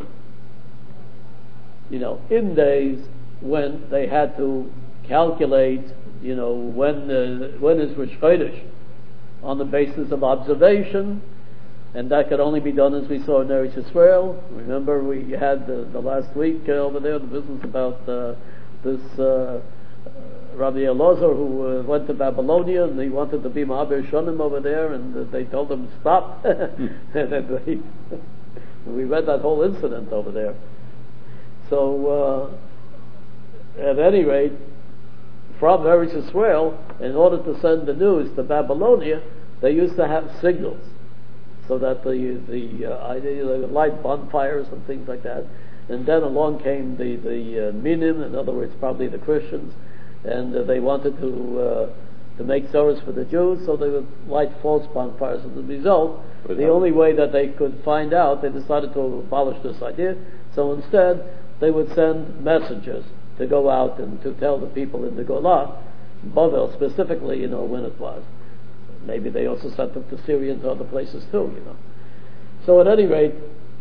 you know, in days when they had to calculate, you know, when uh, when is Rosh Chodesh on the basis of observation, and that could only be done as we saw in Eretz Yisrael. Remember, we had the, the last week uh, over there the business about uh, this uh, Rabbi Elazar who uh, went to Babylonia and he wanted to be Ma'aber Shonim over there, and uh, they told him stop. and they, we read that whole incident over there. So, uh, at any rate, from Eretz Yisrael, in order to send the news to Babylonia, they used to have signals, so that the the uh, idea they would light bonfires and things like that. And then along came the the uh, Minim, in other words, probably the Christians, and uh, they wanted to uh, to make service for the Jews, so they would light false bonfires. As a result, the only way that they could find out, they decided to abolish this idea. So instead, they would send messengers to go out and to tell the people in the Golah, Bavel specifically, you know, when it was. Maybe they also sent them to Syria and to other places too, you know. So at any rate,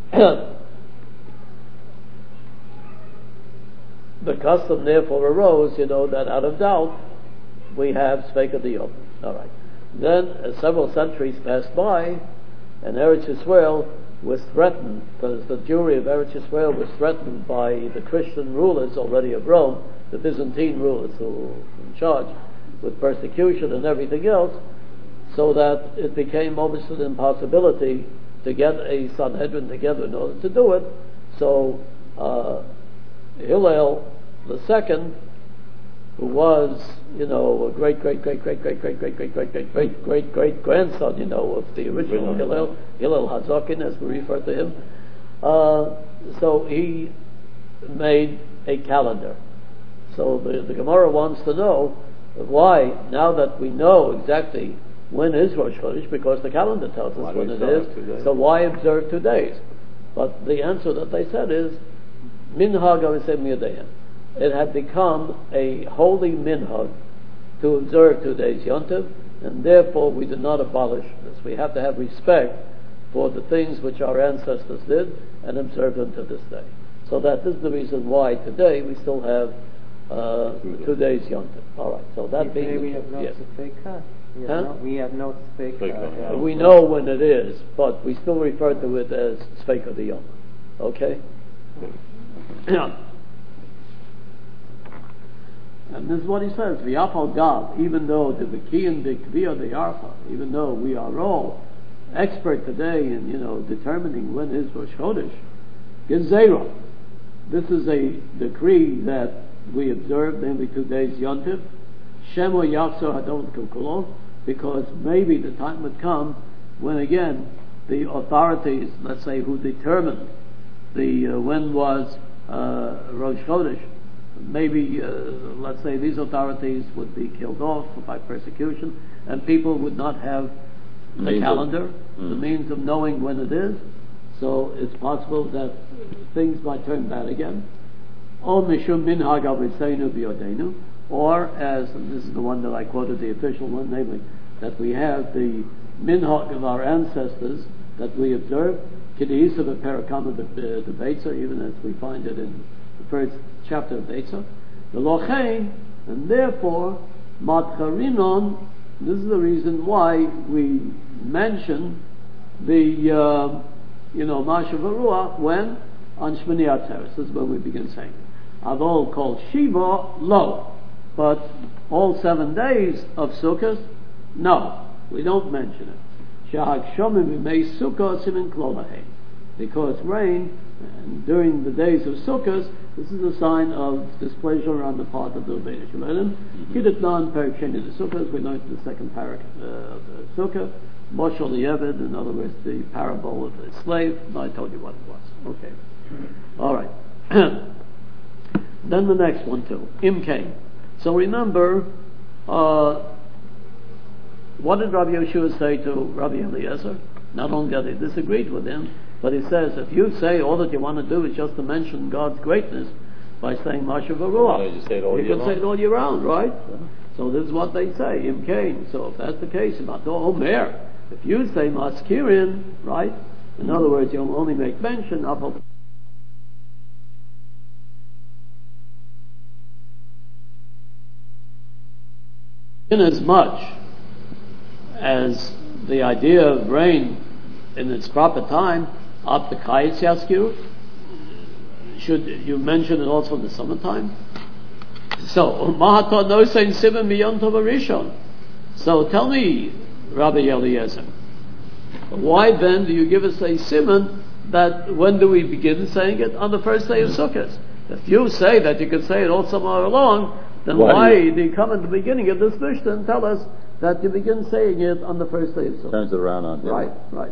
the custom therefore arose, you know, that out of doubt we have Sfeika Diyom. All right. Then uh, several centuries passed by, and Eretz Yisrael was threatened, because the Jewry of Eretz Yisrael was threatened by the Christian rulers already of Rome, the Byzantine rulers who were in charge, with persecution and everything else, so that it became almost an impossibility to get a Sanhedrin together in order to do it. So uh, Hillel the second, who was, you know, a great, great, great, great, great, great, great, great, great, great, great, great, great grandson, you know, of the original Hillel, Hillel Hazakin, as we refer to him. Uh, so he made a calendar. So the, the Gemara wants to know why, now that we know exactly when is Rosh Chodesh, because the calendar tells us why when it is, so why observe two days? But the answer that they said is, Minhag Avesem Yadayim. It had become a holy minhag to observe two days Yom Tov, and therefore we did not abolish this. We have to have respect for the things which our ancestors did and observe them to this day. So that is the reason why today we still have uh, two days Yom Tov. All right. So that being we have no yes. Sfeika. We have Huh? no, we have no Sfeika. Uh, we know when it is, but we still refer to it as Sfeika Diyom. Okay. Yeah. And this is what he says, V'yafal God, even though the Vikiyan, the Kviya, the Yarfa, even though we are all expert today in, you know, determining when is Rosh Chodesh, Gezerah. This is a decree that we observe, namely two days Yom Tov, Shemo Yachzor Hadon Kukulon, because maybe the time would come when again the authorities, let's say, who determined the uh, when was uh, Rosh Chodesh, maybe, uh, let's say, these authorities would be killed off by persecution, and people would not have the Means calendar, of, mm. the means of knowing when it is. So it's possible that things might turn bad again. Or mishum minhag aviseinu b'yodeinu, or as, and this is the one that I quoted, the official one, namely that we have the minhag of our ancestors that we observe, k'deisa b'perakama the Beitza, even as we find it in the first chapter of Beitza, the lochein, and therefore matcharinon. This is the reason why we mention the uh, you know Mashav Ruach when on Shmini Atzeres. This is when we begin saying it. Avol called Shiva lo, but all seven days of Sukkot, no, we don't mention it. Shahag Shomim B'mei Sukkot Simin Klolahein, because rain and during the days of Sukkot, this is a sign of displeasure on the part of the Rebbeinu Shalom. Kidetnan Perik Sheni the Sukkot. We learned the second parak of the Sukkah. Moshel the Eved, in other words, the parable of the slave. I told you what it was. Okay. All right. Then the next one too. Imkain. So remember, uh, what did Rabbi Yeshua say to Rabbi Eliezer? Not only that he disagreed with him, but he says, if you say all that you want to do is just to mention God's greatness by saying Mashav Ruach, you, say it all you year can long. say it all year round, right? Yeah. So this is what they say, Imkain. So if that's the case, about Omer, if you say Maskirin, right? In other words, you'll only make mention of inasmuch as the idea of rain in its proper time, up the Kayetz Yaskir, should you mention it also in the summertime? So, Mahata no saying Sivan Miyon Tov Rishon. So tell me, Rabbi Eliezer, why then do you give us a simon that when do we begin saying it? On the first day of Sukkot. If you say that you can say it all somewhere along, then why, why do you come at the beginning of this Mishnah and tell us that you begin saying it on the first day of Sukkot? Turns it around on him. Right, right.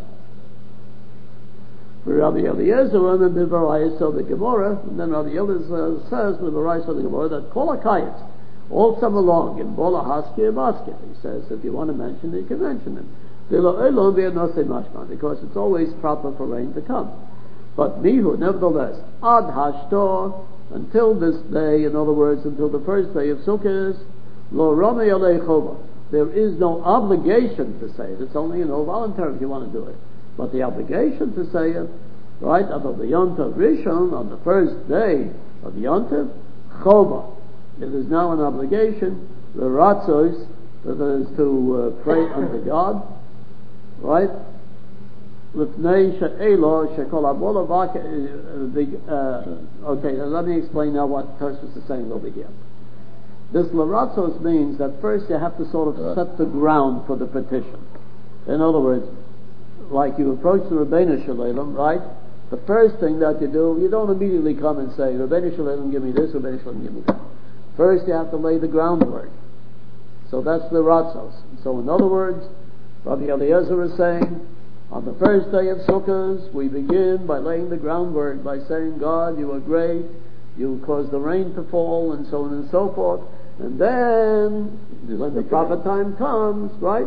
Rabbi Eliezer and the Baraisa of the Gemara, and then Rabbi Eliezer says in the Baraisa of the Gemara that Kol HaKayetz, all summer long, in Bola Haskir Basket, he says, if you want to mention it, you can mention it. Because it's always proper for rain to come. But Mihu, nevertheless, Ad Hashtor, until this day, in other words, until the first day of Sukkot, Lo Rami Alei Chova. There is no obligation to say it. It's only, you know, voluntary if you want to do it. But the obligation to say it, right, of the Yontav Rishon, on the first day of Yontav, Chova. It is now an obligation, the Ratzos, that is to uh, pray unto God, right? L'fnei she'elo she'kol abola v'ake, okay, now let me explain now what Tosfos is saying over here. This L'ratzos means that first you have to sort of set the ground for the petition. In other words, like you approach the Rebbeinu Shalom, right? The first thing that you do, you don't immediately come and say, Rebbeinu Shalom, give me this, Rebbeinu Shalom, give me that. First you have to lay the groundwork. So that's the Ratzos. So in other words, Rabbi Eliezer is saying, on the first day of Sukkot, we begin by laying the groundwork, by saying, God, you are great, you cause the rain to fall, and so on and so forth. And then, when the proper time comes, right?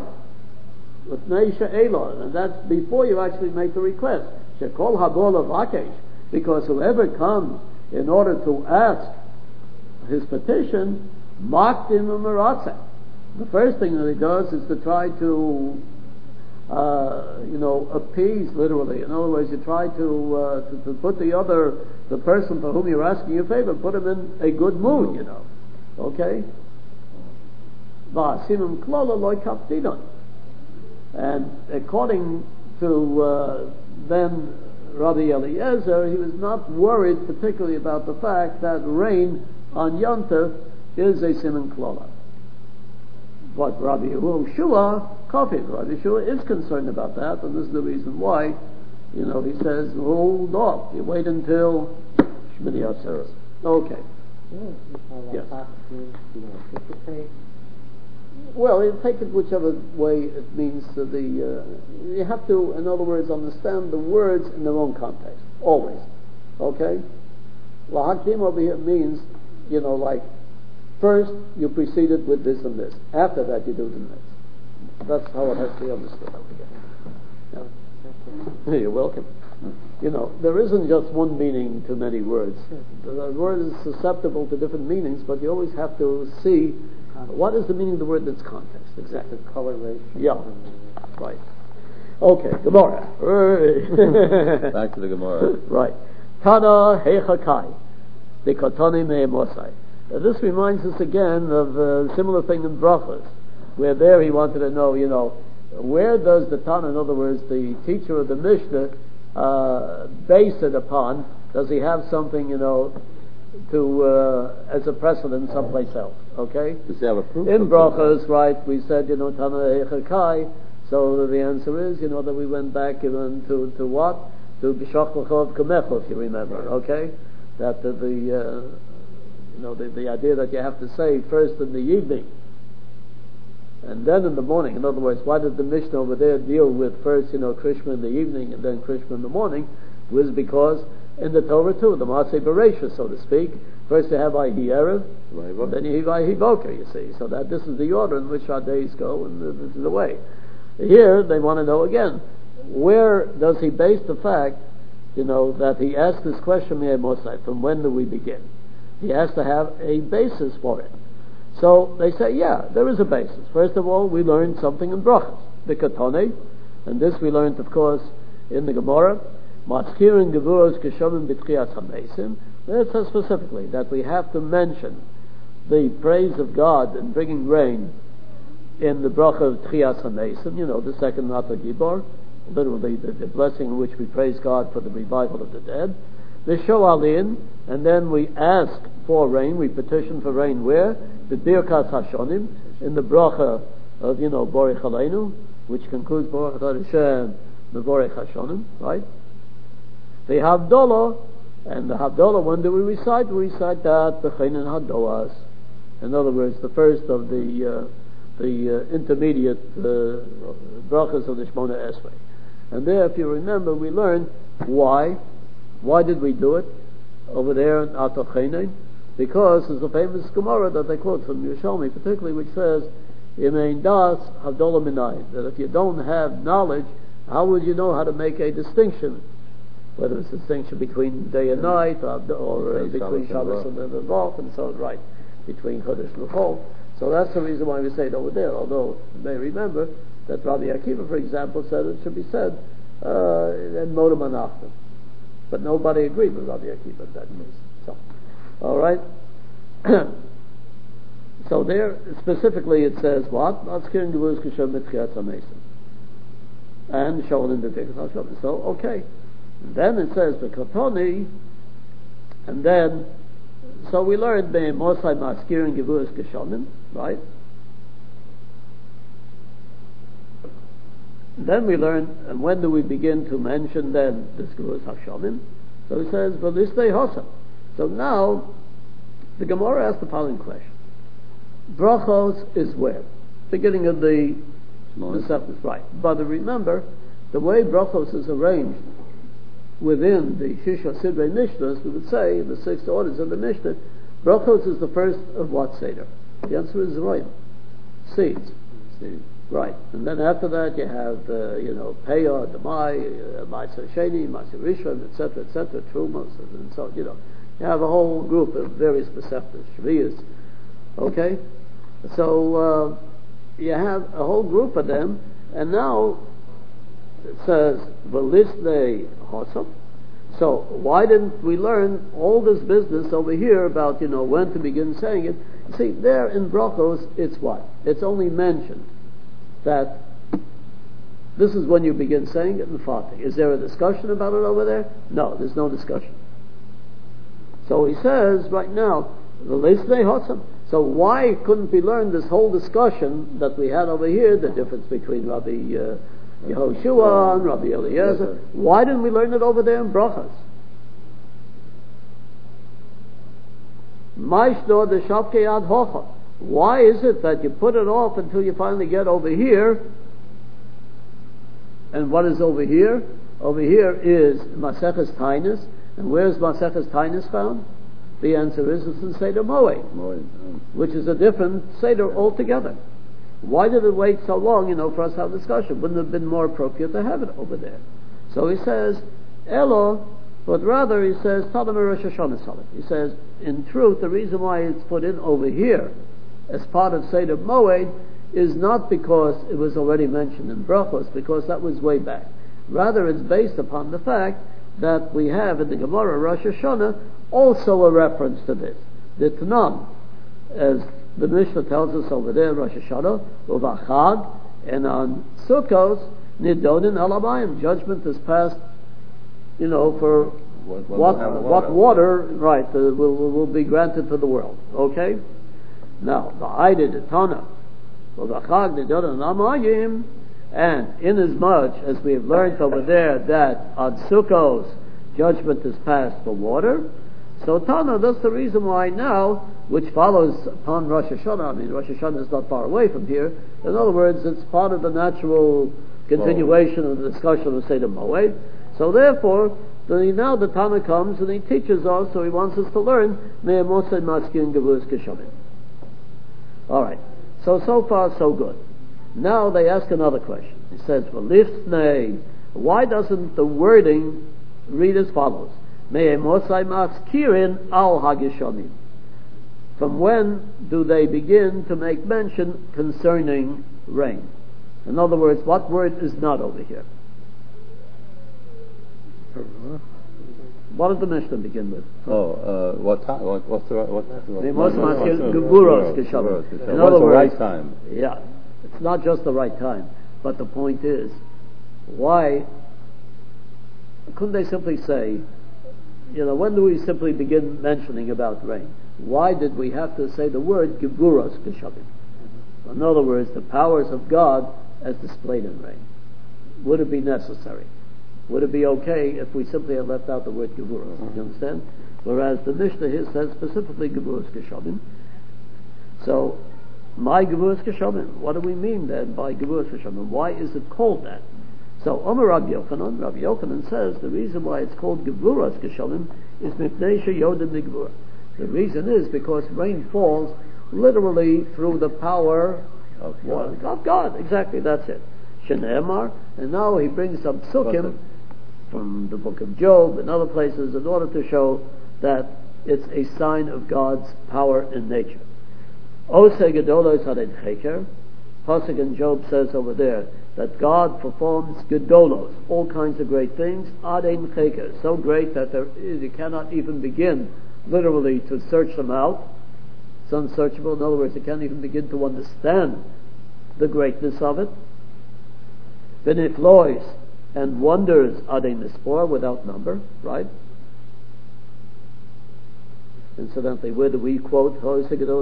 And that's before you actually make the request. Shekol habol of Akesh, because whoever comes in order to ask his petition, mocked him a meratzeh. The first thing that he does is to try to, uh, you know, appease, literally. In other words, you try to, uh, to to put the other, the person for whom you're asking a favor, put him in a good mood, you know. Okay? Va'asimim klola loy kaptinon. And according to uh, then Rabbi Eliezer, he was not worried particularly about the fact that rain on Yontav is a siman klola. But Rabbi Yehoshua, Kafir, Rabbi Yehoshua is concerned about that, and this is the reason why, you know, he says, hold off, you wait until Shmini Atzeres. Okay. Yeah, yes. Well, you take it whichever way it means to the, uh, you have to, in other words, understand the words in their own context, always. Okay? Lahakim over here means you know, like, first you proceeded with this and this. After that you do the next. That's how it has to be understood. Yeah. You're welcome. You know, there isn't just one meaning to many words. The word is susceptible to different meanings, but you always have to see what is the meaning of the word in its context. Exactly. The coloration. Yeah. Right. Okay, Gemara. Back to the Gemara. Right. Tana Heichakai. The Katani Me Mosai. This reminds us again of a similar thing in Brachos, where there he wanted to know, you know, where does the Tana, in other words, the teacher of the Mishnah, uh, base it upon? Does he have something, you know, to uh, as a precedent someplace else? Okay. Does he have a proof? In Brachos, right? We said, you know, Tana Heichakai. So the answer is, you know, that we went back even to to what? To B'shach L'chov Kamecho, if you remember. Okay. That the, the uh, you know the, the idea that you have to say first in the evening and then in the morning. In other words, why did the Mishnah over there deal with first, you know, Krishma in the evening and then Krishma in the morning? Was because in the Torah too, the Maaseh Bereishis, so to speak, first you have Ahi Erev, then you have Ahi Boker, you see. So that this is the order in which our days go, and this is the way. Here they want to know again, where does he base the fact, you know, that he asked this question, from when do we begin? He has to have a basis for it. So they say, yeah, there is a basis. First of all, we learned something in Brachos, the Katone, and this we learned, of course, in the Gemara. Matzkirin Gevuros Keshomim B'tchiyas HaMeisim. It says specifically that we have to mention the praise of God in bringing rain in the bracha of Tchiyas HaMeisim, you know, the second Nata Gibor, literally the, the blessing in which we praise God for the revival of the dead. The Shoalin, and then we ask for rain, we petition for rain where? The Birkas Hashonim, in the bracha of, you know, Borech Aleinu, which concludes Borech Hashem, the Borech Hashonim, right? The Havdalah, and the Havdalah, when do we recite? We recite that, the Chein and Hadoas. In other words, the first of the, uh, the uh, intermediate uh, brachas of the Shemona Esrei. And there, if you remember, we learned why. Why did we do it over there in Atochein? Because there's a famous Gemara that they quote from Yerushalmi, particularly, which says, "Yemein das havdolah minayin," that if you don't have knowledge, how would you know how to make a distinction, whether it's a distinction between day and night, or, or uh, between Shabbos and the Vach, and so on, right, between Chodesh and Chol. So that's the reason why we say it over there. Although you may remember that Rabbi Akiva, for example, said it should be said uh, in Modem Anachtim. But nobody agreed with Rabbi Akiva in that case. So, all right. So there, specifically, it says what? And shown in the Birkas. So, okay. And then it says the Katoni, and then, so we learned the Mosai Maskir and Gevurus Geshonim, right? Then we learn, and when do we begin to mention then this Gevurus Hashomim? So he says, Velistei Hosam. So now, the Gemara asks the following question. Brachos is where? Beginning of the Mesechus, right. But remember, the way Brachos is arranged within the Shisha Sidrei Mishnahs, we would say, in the six orders of the Mishnah, Brachos is the first of what Seder? The answer is right. Seeds. Seeds. Right, and then after that you have, uh, you know, Peah, Demai, Ma'aser Sheni, Ma'aser Rishon, et cetera, et cetera, Trumos, and so, you know, you have a whole group of various Mesechtas, Shvias, okay? So, uh, you have a whole group of them, and now it says, Velisnei Hosam. So, why didn't we learn all this business over here about, you know, when to begin saying it? See, there in Brachos, it's what? It's only mentioned that this is when you begin saying it in Fatih. Is there a discussion about it over there? No, there's no discussion. So he says right now, so why couldn't we learn this whole discussion that we had over here, the difference between Rabbi uh, Yehoshua and Rabbi Eliezer? Why didn't we learn it over there in Brachas? Maishno the Shavkei ad hocha. Why is it that you put it off until you finally get over here? And what is over here? Over here is Maseches Tainus. And where is Maseches Tainus found? The answer is it's in Seder Moed, which is a different Seder altogether. Why did it wait so long, you know, for us to have a discussion? Wouldn't it have been more appropriate to have it over there? So he says, Elo, but rather he says, Tadam Rosh Hashanah Salat. He says, in truth, the reason why it's put in over here as part of Seder Moed is not because it was already mentioned in Brachos, because that was way back. Rather, it's based upon the fact that we have in the Gemara Rosh Hashanah also a reference to this. The Tanan, as the Mishnah tells us over there, Rosh Hashanah, Uvachag, and on Sukkos, Nidonin Alabayim, judgment is passed, you know, for what what, what, what water, right, uh, will, will be granted to the world. Okay? Now, the Aida, the Tana, Uvachag, Nidonin Alabayim, and inasmuch as we have learned over there that on Sukkos judgment is passed for water, so Tana, that's the reason why now, which follows upon Rosh Hashanah, I mean Rosh Hashanah is not far away from here, in other words, it's part of the natural continuation of the discussion of Seder Moed, so therefore, the, now the Tana comes and he teaches us, so he wants us to learn, alright, so so far so good. Now they ask another question. He says, "V'lifnei, why doesn't the wording read as follows? Me'emosai maskirin al hagishonim. From when do they begin to make mention concerning rain? In other words, what word is not over here? What does the Mishnah begin with? Oh, uh, what time? What, what's the right? What, what, Me'emosai maskirin geburos geshonim. In other What's the words, right time? Yeah. It's not just the right time, but the point is, why couldn't they simply say, you know, when do we simply begin mentioning about rain? Why did we have to say the word Geburos Geshavim? In other words, the powers of God as displayed in rain. Would it be necessary? Would it be okay if we simply had left out the word Geburos? You understand? Whereas the Mishnah here says specifically Geburos Geshavim. So, my Geburos Geshavim. What do we mean then by Geburos Geshavim? Why is it called that? So, Omer Rabbi Yochanan, Rabbi Yochanan says the reason why it's called Geburos Geshavim is Mipnei Sheyodim Nigvur. The reason is because rain falls literally through the power of God. Of God, exactly, that's it. Shene'emar, and now he brings some psukim from the book of Job and other places in order to show that it's a sign of God's power in nature. Osei Gedolos Haden Cheker. Pasuk in Job says over there that God performs Gedolos, all kinds of great things, Haden Cheker, so great that there is, you cannot even begin literally to search them out. It's unsearchable. In other words, you can't even begin to understand the greatness of it. Beniflois, and wonders Haden Nispor, without number, right? Incidentally, where do we quote we say the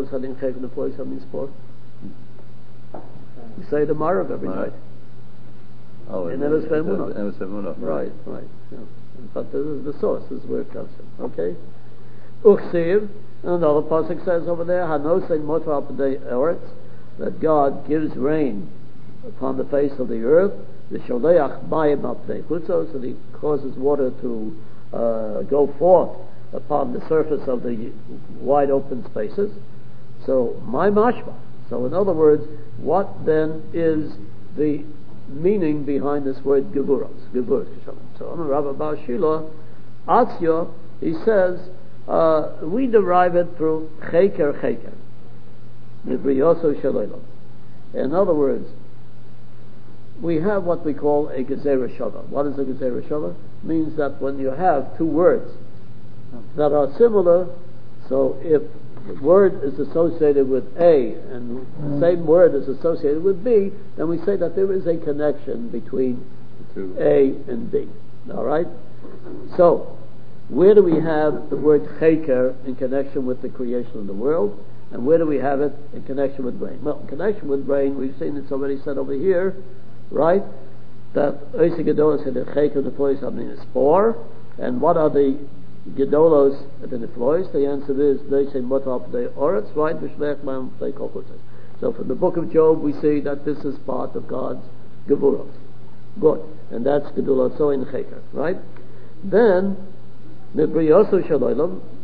Marav every night? Oh, in Emes Ve'emunah. Emes Ve'emunah. Right, right. Yeah. But this is the source, this is where it comes from. Okay? Uchsiv, and another pasuk says over there, Hanosei Motor Apodei Eretz, that God gives rain upon the face of the earth, the Sholeach Mayim Apodei Chutzos, and He causes water to uh, go forth upon the surface of the wide open spaces. So, my mashma. So, in other words, what then is the meaning behind this word geburos? Geburos. So, on the Rabbi Bar Shila, Atzio, he says, uh, we derive it through cheker cheker. Nibriyoso shaloilo. In other words, we have what we call a gezerah shava. What is a gezerah shava? It means that when you have two words that are similar, so if the word is associated with A and the same word is associated with B, then we say that there is a connection between A and B. Alright? So, where do we have the word cheker in connection with the creation of the world? And where do we have it in connection with rain? Well, in connection with rain, we've seen it's already said over here, right? That Oisei Gedolos had a cheker the place of the spore, and what are the Gedolos at the Niflois? The answer is they say Motor Apodei Oretz, right? So from the book of Job we see that this is part of God's Geburos. Good. And that's Gedolos in Cheker, right? Then Nibriyoso Shaloilam,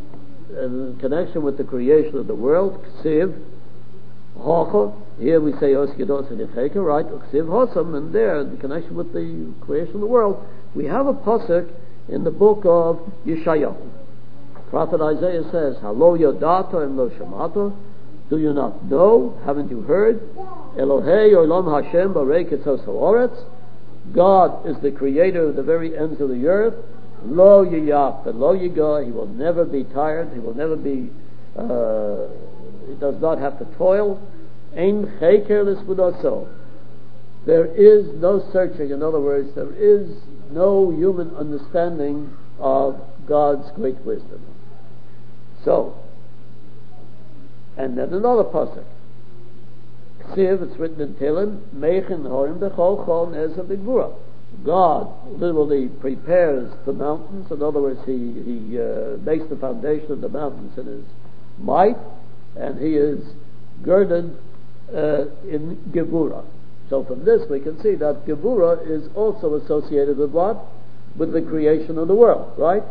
in connection with the creation of the world, Ksiv, Hocha, here we say Os Gedos and Yecheka, right? Ksiv Hosam, and there, in connection with the creation of the world, we have a pasuk in the book of Yeshayahu. Prophet Isaiah says, Halo Yodato and Lo Shamato, do you not know? Haven't you heard? Elohei Olam Hashem Barei Ketzos Haaretz, God is the creator of the very ends of the earth. Lo Yiyaf and Lo Yiga, he will never be tired, he will never be, uh, he does not have to toil. Ein Cheker L'Spudoso. There is no searching, in other words, there is no human understanding of God's great wisdom. So, and then another pasuk. Ksiv, it's written in Tehillim, Meichin Horim Bechol Chol Nezah B'Gvura. God literally prepares the mountains. In other words, he, he uh, makes the foundation of the mountains in his might, and he is girded uh, in Gevura. So from this we can see that Gevura is also associated with what? With the creation of the world, right?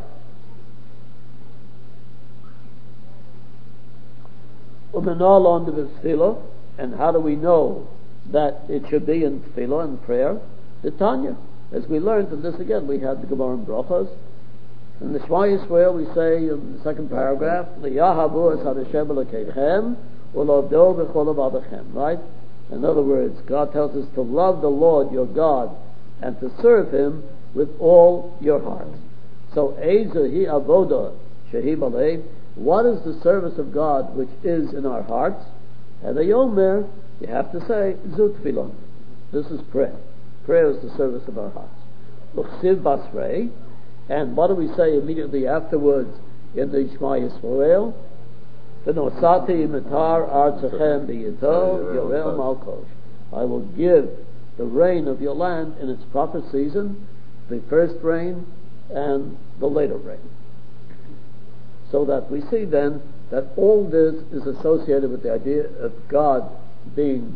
Umenal on the Tefillah, and how do we know that it should be in Tefillah and prayer? The Tanya. As we learned, and this again, we had the Gemara in Brachos. In the Shema Yisrael, we say in the second paragraph, L'yahavu es Hashem Elokeichem u'lovdo b'chol avadachem. Right? In other words, God tells us to love the Lord your God and to serve Him with all your heart. So, Eizu hi avoda shehi balev. What is the service of God which is in our hearts? And the Yomer, you have to say, Zu Tefillah. This is prayer. Prayer is the service of our hearts. L'chsiv basrei. And what do we say immediately afterwards in the Shema Yisrael? V'nosati mitar artzachem b'yito yorel malkosh. I will give the rain of your land in its proper season, the first rain and the later rain. So that we see then that all this is associated with the idea of God being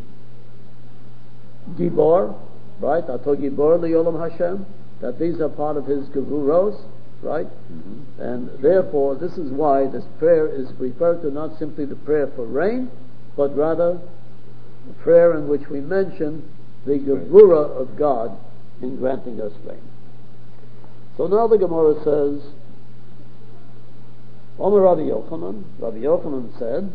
Gibor, right? Ato Gibor L'Yolam Hashem, that these are part of His Gevuros, right? Mm-hmm. And therefore, this is why this prayer is referred to not simply the prayer for rain, but rather the prayer in which we mention the Gevura of God in granting us rain. So now the Gemara says, Omer Rabbi Yochanan, Rabbi Yochanan said,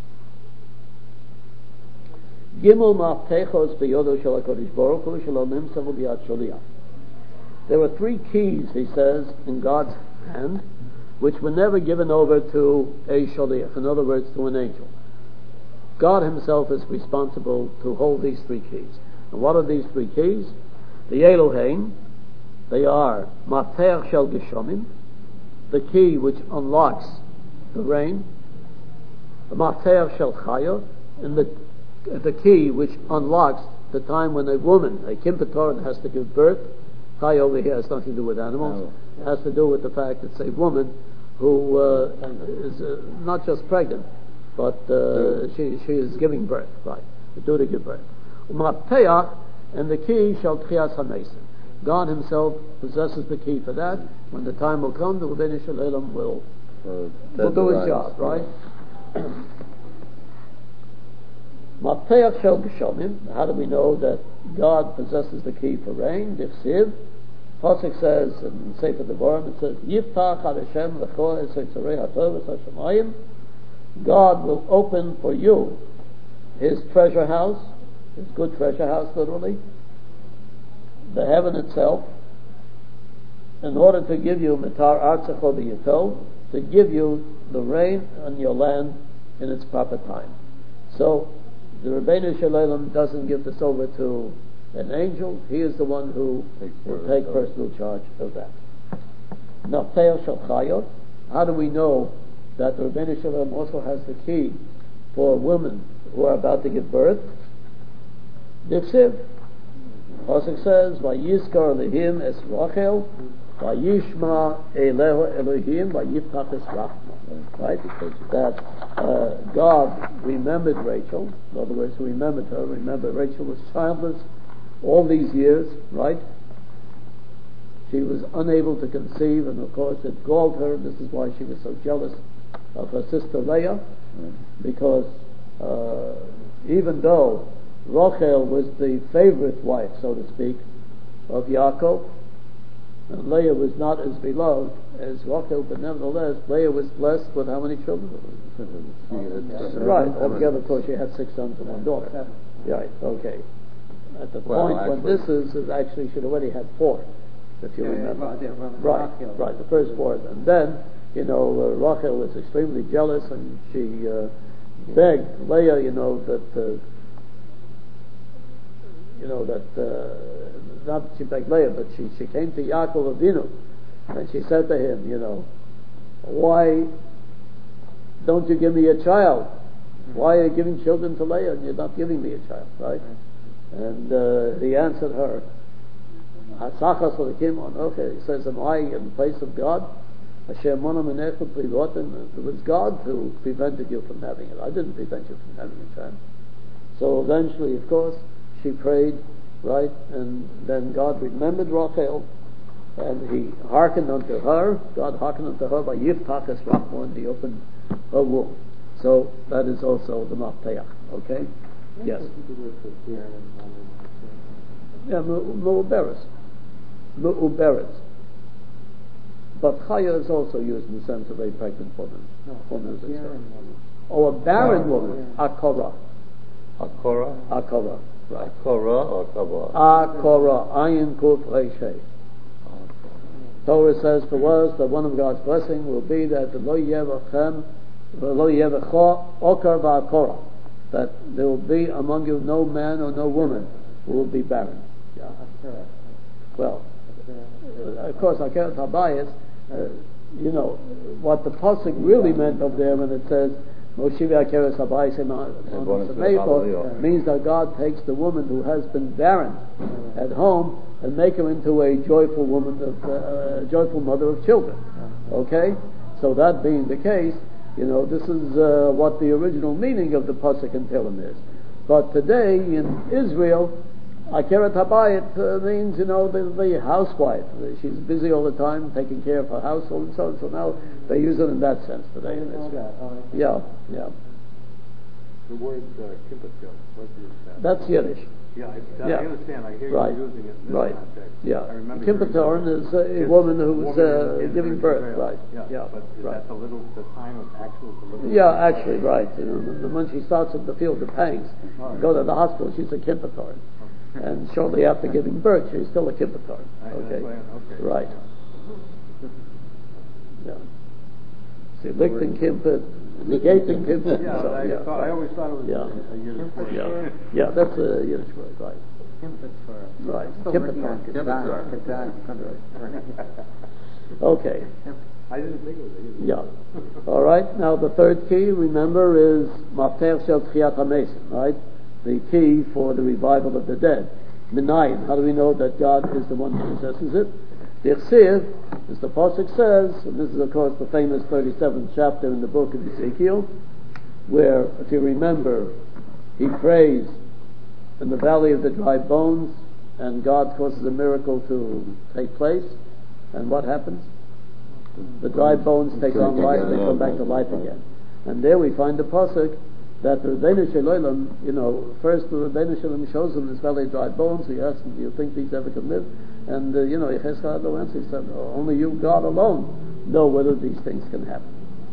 Gimel maftechos beyodo shel HaKadosh Baruch Hu shelo nimtzavu b'yad sholiach. There were three keys, he says, in God's hand, which were never given over to a sholiach, in other words, to an angel. God Himself is responsible to hold these three keys. And what are these three keys? The Elohim, they are Maftech shel Geshomim, the key which unlocks the rain, the Maftech shel Chaya, and the the key which unlocks the time when a woman, a Kimpatoran, has to give birth. Chaya over here has nothing to do with animals. No. It has to do with the fact it's a woman who uh, is uh, not just pregnant, but uh, she she is giving birth, right? The due to give birth. Maftech, and the key shel Tchias HaMesim. God Himself possesses the key for that. When the time will come, the Rebbeinu Shalom will, uh, will do His job, right? Maftech shel Geshomim. How do we know that God possesses the key for rain? Dichsiv. Pasuk says in Sefer Devarim, it says, Yiftach Hashem l'cho es yitzarei hatov es hashamayim. God will open for you His treasure house, His good treasure house, literally, the heaven itself, in order to give you mitar artzecho b'yito, to give you the rain on your land in its proper time. So the Rebbeinu Shalom doesn't give this over to an angel. He is the one who will take personal charge of that. Naftech shel Chayot. How do we know that the Rebbeinu Shalom also has the key for women who are about to give birth? Dichsiv. Pasuk says, "Vayizkar lehim es Rachel, vayishma eleho Elohim, vayiftach es Rachma." Right, because that uh, God remembered Rachel. In other words, He remembered her. Remember, Rachel was childless all these years. Right, she was unable to conceive, and of course, it galled her. This is why she was so jealous of her sister Leah, because uh, even though Rachel was the favorite wife, so to speak, of Yaakov, and Leah was not as beloved as Rachel, but nevertheless, Leah was blessed with how many children? Right, altogether, of course, she had six sons and one daughter. Right, okay. At the Well, point when actually- this is, is actually she'd already had four, if you Yeah, yeah, remember. right, yeah, well, right, Rachel. right, the first four. And then, you know, uh, Rachel was extremely jealous, and she uh, begged Leah, you know, that, uh, you know, that, uh, not that she begged Leah, but she, she came to Yaakov Avinu, and she said to him, you know, why don't you give me a child? Why are you giving children to Leah and you're not giving me a child, right? And uh, he answered her, Asachas L'Kimon, okay, he says, am I in the place of God? Hashem Monam Enechot Privotim, it was God who prevented you from having it. I didn't prevent you from having a child. So eventually, of course, she prayed, right? And then God remembered Rachel, and he hearkened unto her. God hearkened unto her by Yiftachas Rachmon, he opened her womb. So that is also the Mafteach, okay? Yes. Yeah, Mu'uberes. Mu'uberes. But Chaya is also used in the sense of a pregnant woman. No, woman a is barren woman. Oh, a barren Barren woman. woman. Akora. Akora? Akora. Right. Akora or Kavah? Akora. Ayin Kuf Reishei. Torah says to us that one of God's blessing will be that the Lo Yevachem, Lo Yevacha, Okar Va'akora, that there will be among you no man or no woman who will be barren. Yeah. Well, uh, of course, Akeret Habayis, uh, you know, what the pasuk really meant up there when it says Moshiv Akeret Habayis means that God takes the woman who has been barren at home and make her into a joyful woman, of, uh, a joyful mother of children. Okay, so that being the case, you know, this is uh, what the original meaning of the pasuk in Tehillim is. But today in Israel, Akeret Habayit uh, means, you know, the, the housewife. She's busy all the time taking care of her household and so on. So now they use it in that sense today in Israel. Yeah, yeah. The word uh, kibbutz, what is that? That's Yiddish. Yeah, I, Yeah. I understand. I hear Right. you using it in this Right. context. Yeah. I remember Kimpatorin hearing is a, a Kids- woman who's woman uh, in- in giving virgin birth. veil. Right. Yeah. Yeah. But is right. that the little the time of actual delivery? Yeah, actually, right. You know, when she starts to feel the pangs, Right. go to the hospital, she's a kimpatorin. And shortly after giving birth, she's still a kimpatorin. I- that's Okay. why- okay. Right. Yeah. See, lichten kimpet, negating kimpet. Yeah, so, I, yeah, thought, right. I always thought it was Yeah. a, a Yiddish word. Yeah, yeah, that's a Yiddish word, right. Right, Kibbutz. kimpatorin. Okay. I didn't think it was a Yiddish Yeah. word. All right. Now the third key, remember, is Mafter Shel Tchiyat HaMesim, right? The key for the revival of the dead. Minayin. How do we know that God is the one who possesses it? The Chsiv, as the pasuk says, and this is of course the famous thirty-seventh chapter in the book of Ezekiel, where, if you remember, he prays in the valley of the dry bones, and God causes a miracle to take place, and what happens? The dry bones take on life, they come back to life again. And there we find the pasuk that the Rebbeinu Shalom, you know, first the Rebbeinu Shalom shows him this valley of dry bones. He asks him, do you think these ever can live? And, uh, you know, Yechezkel had no answer. He said, only you, God alone, know whether these things can happen.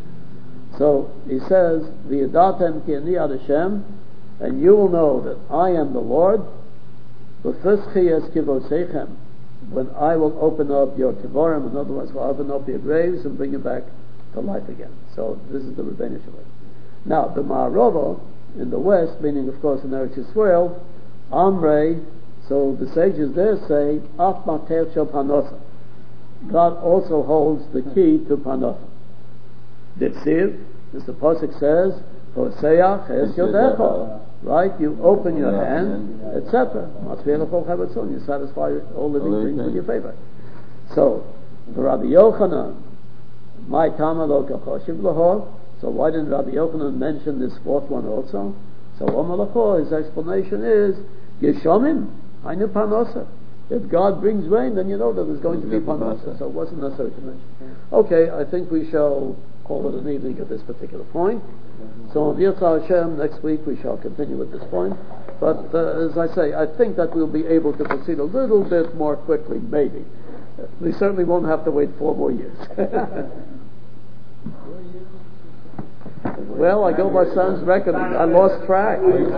So he says, V'yadatem ki ani ad Hashem, and you will know that I am the Lord, V'fischi es kivoseichem, when I will open up your kivorim, in other words, will open up your graves and bring you back to life again. So this is the Rebbeinu Shalom. Now, the Ma'arova, in the west, meaning of course in Eretz Yisrael, Amrei, so the sages there say, Af Mater Shel Panosa. God also holds the key to Panosa. Ditziv, as the pasuk says, Hoseach es yodecha. Right? You open your hand, et cetera. You satisfy all living things with your favor. So, for Rabbi Yochanan, my Tama lo kachoshiv lahor. So why didn't Rabbi Yochanan mention this fourth one also? So Omalachor, his explanation is, Yeshomim, I knew Panosa. If God brings rain, then you know that there's going to be Panosa. So it wasn't necessary to mention. Okay, I think we shall call it an evening at this particular point. So, Yitzhak Hashem, next week we shall continue with this point. But uh, as I say, I think that we'll be able to proceed a little bit more quickly, maybe. Uh, we certainly won't have to wait four more years. Well, I go by son's reckoning. I lost track.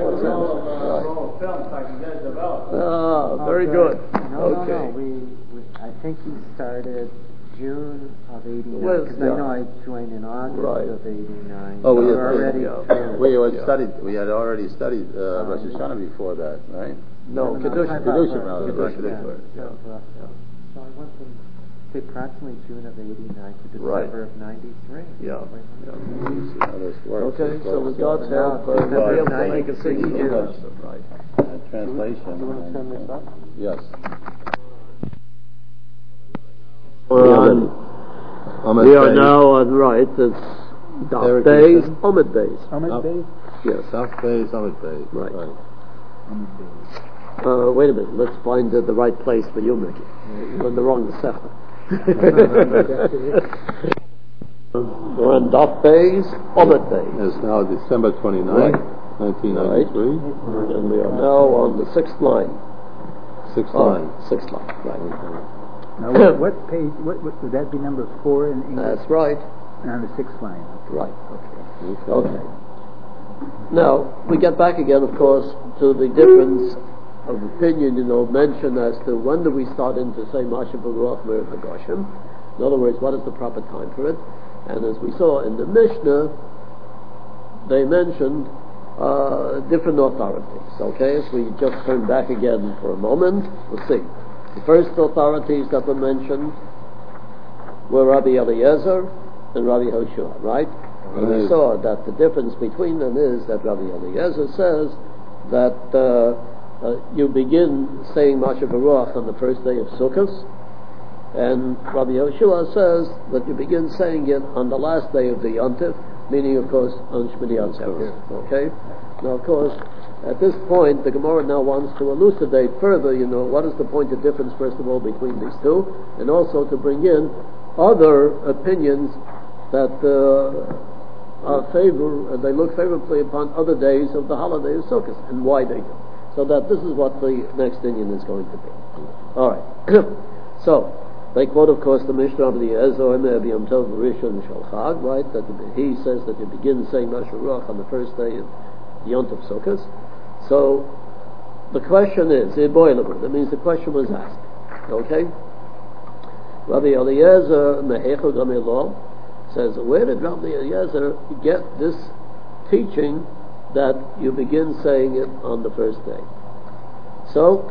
Ah, very good. No, okay. no, no. We, we, I think you started June of eighty-nine, Well, because yeah. I know I joined in August Right. of eighty-nine. Oh, we we had- were already yeah. through. We had Yeah. studied, we had already studied uh, Rosh Hashanah before that, right? No, No, no, Kedusha. no, Kedusha, no, rather, Kedusha, Kedusha, yeah. yeah. So, uh, so I went from say, approximately June of eighty-nine to December Right. of ninety-three. Yeah. You see how this works. Okay, This so with works. God's help, uh, we'll be able to make a Ninety-three single years. Right. Uh, Translation. Do you want to turn this up? Yes. We're on, Ahmed we are Bey, now on, right, it's Daf Derek Days, Eason. Ahmed Days. Ahmed Bey? Yes. South Bay, Summit Bay. Right. Uh, wait a minute, let's find uh, the right place for you, Mickey. You're in the wrong Masechta. We're on Daf Days, Ahmed Days. It's now December twenty-ninth, nineteen ninety-three. And we are now on the sixth line. Sixth Oh, line. Sixth line, right. Now, what, what page, what, what, would that be number four in English? That's right. On the sixth line. Right. Okay. Okay. Now, we get back again, of course, to the difference of opinion, you know, mentioned as to when do we start in to say Masha B'Ruach Meir Hagoshem. In other words, what is the proper time for it? And as we saw in the Mishnah, they mentioned uh, different authorities. Okay, if we just turn back again for a moment, we'll see. The first authorities that were mentioned were Rabbi Eliezer and Rabbi Hoshua, right? And we Right. saw that the difference between them is that Rabbi Eliezer says that uh, uh, you begin saying Masha Baruch on the first day of Sukkot, and Rabbi Hoshua says that you begin saying it on the last day of the Yontif, meaning, of course, on Shmini Atzeres. Okay? Now, of course, at this point, the Gemara now wants to elucidate further, you know, what is the point of difference, first of all, between these two, and also to bring in other opinions that uh, are favor, uh, they look favorably upon other days of the holiday of Sukkot, and why they do. So that this is what the next Indian is going to be. All right. So, they quote, of course, the Mishnah of the Ezor, Emer B'Yom Tov Rishon Shel Chag, right? That he says that you begin saying Masha Ruach on the first day of Yom Tov Sukkot. So, the question is, that means the question was asked. Okay? Rabbi Eliezer Mehecho Gamelo says, where did Rabbi Eliezer get this teaching that you begin saying it on the first day? So,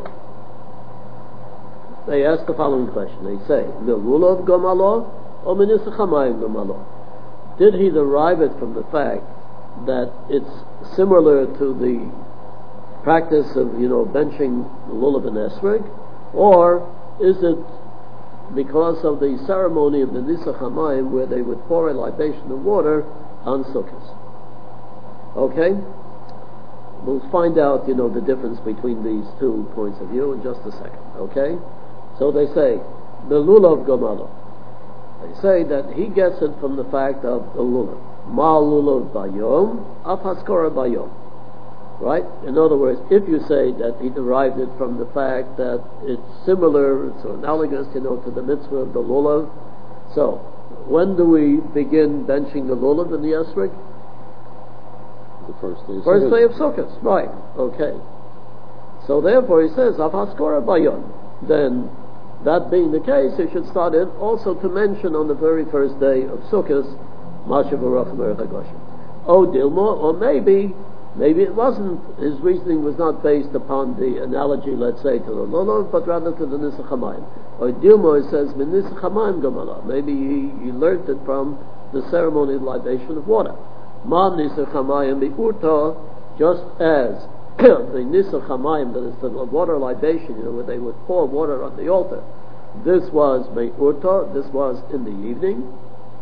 they ask the following question. They say, Milulov Gamalo or Minischamayim Gamalo? Did he derive it from the fact that it's similar to the practice of, you know, benching the lulav and esrog, or is it because of the ceremony of the Nisach HaMayim where they would pour a libation of water on Sukkot? Okay? We'll find out, you know, the difference between these two points of view in just a second. Okay? So they say, the lulav gamalo. They say that he gets it from the fact of the lulav. Ma lulav bayom, af haskora bayom. Right? In other words, if you say that he derived it from the fact that it's similar, it's analogous, you know, to the mitzvah of the lulav. So, when do we begin benching the lulav in the esrog? The first day of First Sukkot. day of Sukkot, right? Okay. So therefore, he says, "Av haskora bayon." Then, that being the case, he should start in also to mention on the very first day of Sukkot, Masha Baruch Meir Hagoshem. Oh, Dilma, or maybe. Maybe it wasn't, his reasoning was not based upon the analogy, let's say, to the lulav, but rather to the Nisach HaMayim. Or Dilma says, Min Nisach HaMayim Gamala. Maybe he, he learned it from the ceremony of libation of water. Ma Nisach HaMayim Bi'urta, just as the Nisach HaMayim, that is the water libation, you know, where they would pour water on the altar. This was Bi'urta, this was in the evening.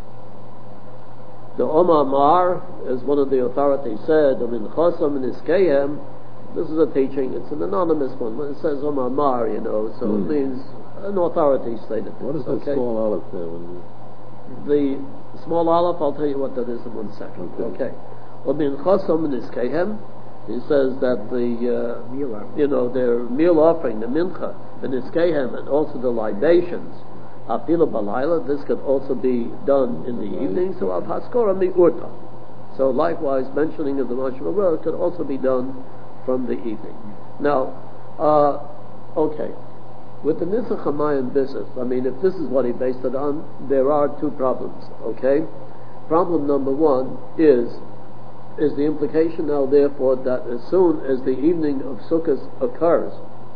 The Omar Mar, as one of the authorities said, Amin Chosam and Iskayem, this is a teaching, it's an anonymous one, when it says Omar Mar, you know, so mm. it means an authority stated. What is that okay? small olive there? When you... the small aleph, I'll tell you what that is in one second. Okay. Well, minchasam niskehem, he says that the uh, Meal offering. you know, their meal offering, the mincha, the niskehem, and also the libations, afilu balayla, this could also be done in the evening. So av haskora mi'urta. So likewise, mentioning of the Mashma Road could also be done from the evening. Now, uh, okay, with the Nisach Hamayim business, I mean, if this is what he based it on, there are two problems, okay? Problem number one is, is the implication now, therefore, that as soon as the evening of Sukkot occurs,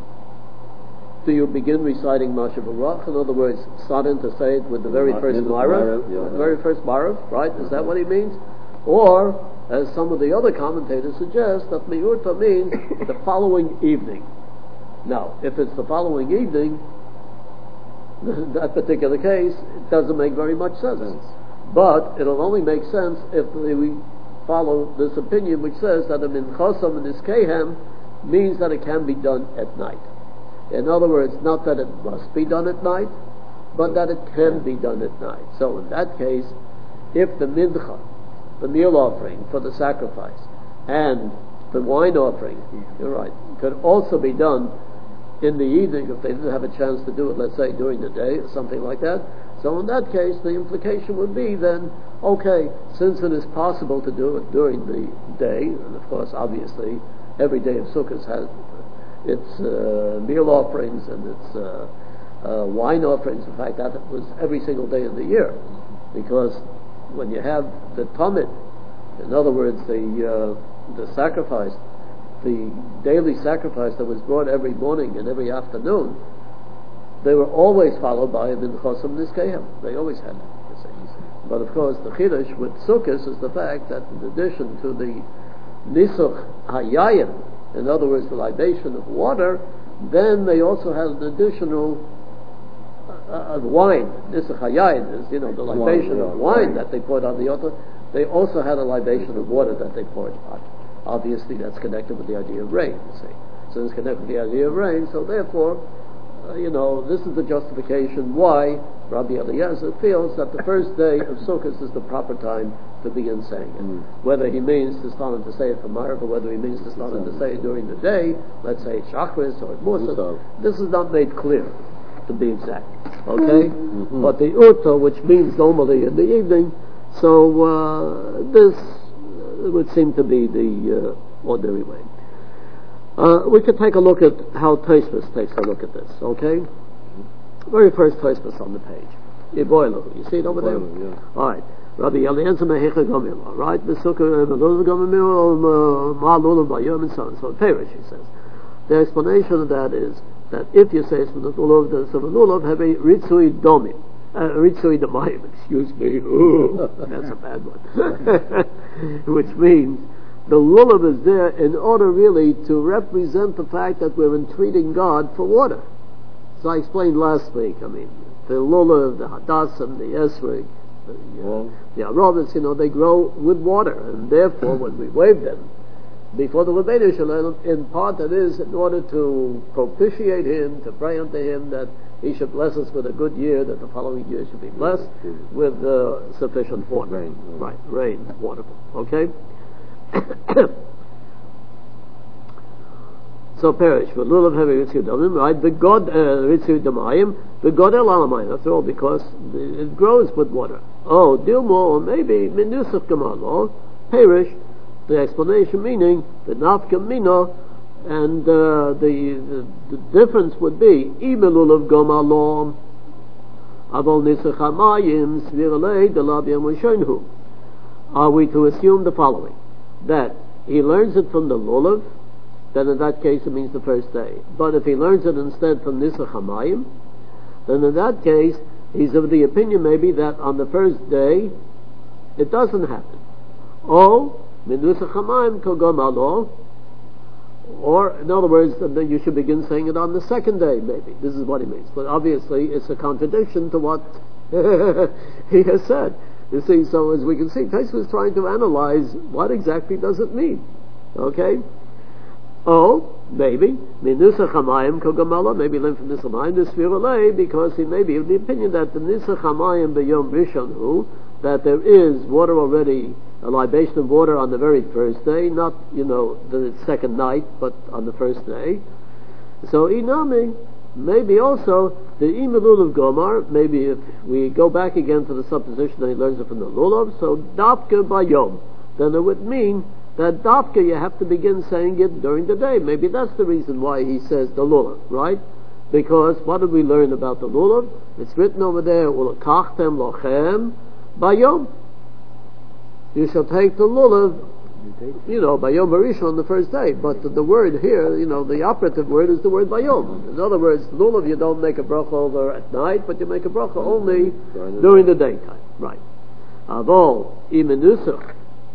do you begin reciting Mashav Baruch? In other words, starting to say it with the very first Marav, yeah. the very first Marav, right? Is that what he means? Or, as some of the other commentators suggest, that Mi'urta means the following evening. Now, if it's the following evening, in that particular case, it doesn't make very much sense. But it'll only make sense if we follow this opinion which says that a minchasam and iskehem means that it can be done at night. In other words, not that it must be done at night, but that it can be done at night. So in that case, if the mincha, the meal offering for the sacrifice, and the wine offering, you're right, could also be done in the evening if they didn't have a chance to do it, let's say, during the day or something like that. So in that case, the implication would be then, okay, since it is possible to do it during the day, and of course, obviously, every day of Sukkot has its uh, meal offerings and its uh, uh, wine offerings. In fact, that was every single day of the year, because when you have the Tamid, in other words, the uh, the sacrifice, the daily sacrifice that was brought every morning and every afternoon, they were always followed by a minchasam niskehem. They always had it. But of course, the chiddush with Sukkot is the fact that in addition to the nisuch hayayim, in other words, the libation of water, then they also had an additional uh, uh, wine. Nisuch hayayim is, you know, the libation of wine that they poured on the altar. They also had a libation of water that they poured on. Obviously, that's connected with the idea of rain, you see. So it's connected with the idea of rain, so therefore, uh, you know, this is the justification why Rabbi Eliezer feels that the first day of Sukkot is the proper time to begin saying it. Mm. Whether he means to start to say it from Marav, or whether he means to start to say it during the day, let's say Shachris or Musa, this is not made clear, to be exact. Okay? Mm-hmm. But the Urta, which means normally in the evening, so uh, this would seem to be the uh, ordinary way. Uh, we could take a look at how Tosfos takes a look at this, okay? Very first Tosfos on the page. Iboilu. You see it over there? Yeah. All right. Rabbi Eliezer Mehecha Gomil. All right. Besukah Melul Gomil Ma'lul Bayom and so on. So Perish, he says. The explanation of that is that if you say it's from the Lulav, the Lulav have a Ritsui Domim. Uh, Ritsui Domayim, excuse me. Ooh, that's a bad one. Which means the lulav is there in order really to represent the fact that we're entreating God for water. So I explained last week, I mean, the lulav, the hadassah, the esrog, the, uh, the arobas, you know, they grow with water, and therefore when we wave them before the Lebeinu Shalom, in part it is in order to propitiate Him, to pray unto Him that He should bless us with a good year, that the following year should be blessed with uh, sufficient water. Rain. Right, rain, water. Okay? So perish, but lulav heavy ritzu damim, right? The god ritzu damayim, the god el alamayim. After all, because it grows with water. Oh, dilmo, or maybe minusach gamalo, perish. The explanation meaning the nafka mina, and uh, the, the the difference would be imelulav gamalo, avol nisach hamayim sviralei delabiam u'shoinhu. Are we to assume the following? That he learns it from the lulav, then in that case it means the first day. But if he learns it instead from Nisach Hamayim, then in that case he's of the opinion maybe that on the first day it doesn't happen. Or Min Nisach Hamayim Kogom Alo, or in other words, then you should begin saying it on the second day maybe. This is what he means. But obviously it's a contradiction to what he has said. You see, so as we can see, Tosfos is trying to analyze what exactly does it mean. Okay? Oh, maybe Minusach Hamayim Kogamala, maybe learn from Nisach Hamayim the Sviralei, because he may be of the opinion that the Nisach Hamayim B'Yom Rishon Hu, that there is water already, a libation of water on the very first day, not, you know, the second night, but on the first day. So Inami, maybe also the Imelul of Gomar, maybe if we go back again to the supposition that he learns it from the Lulav, so Dafka Bayom, then it would mean that Dafka you have to begin saying it during the day. Maybe that's the reason why he says the Lulav, right? Because what did we learn about the Lulav? It's written over there, Ulakachtem Lochem Bayom. You shall take the Lulav, you know, Bayom Barishon on the first day. But the, the word here, you know, the operative word is the word Bayom. In other words, Lulav you don't make a bracha over at night, but you make a bracha only during the daytime. Right. Avol Imenusach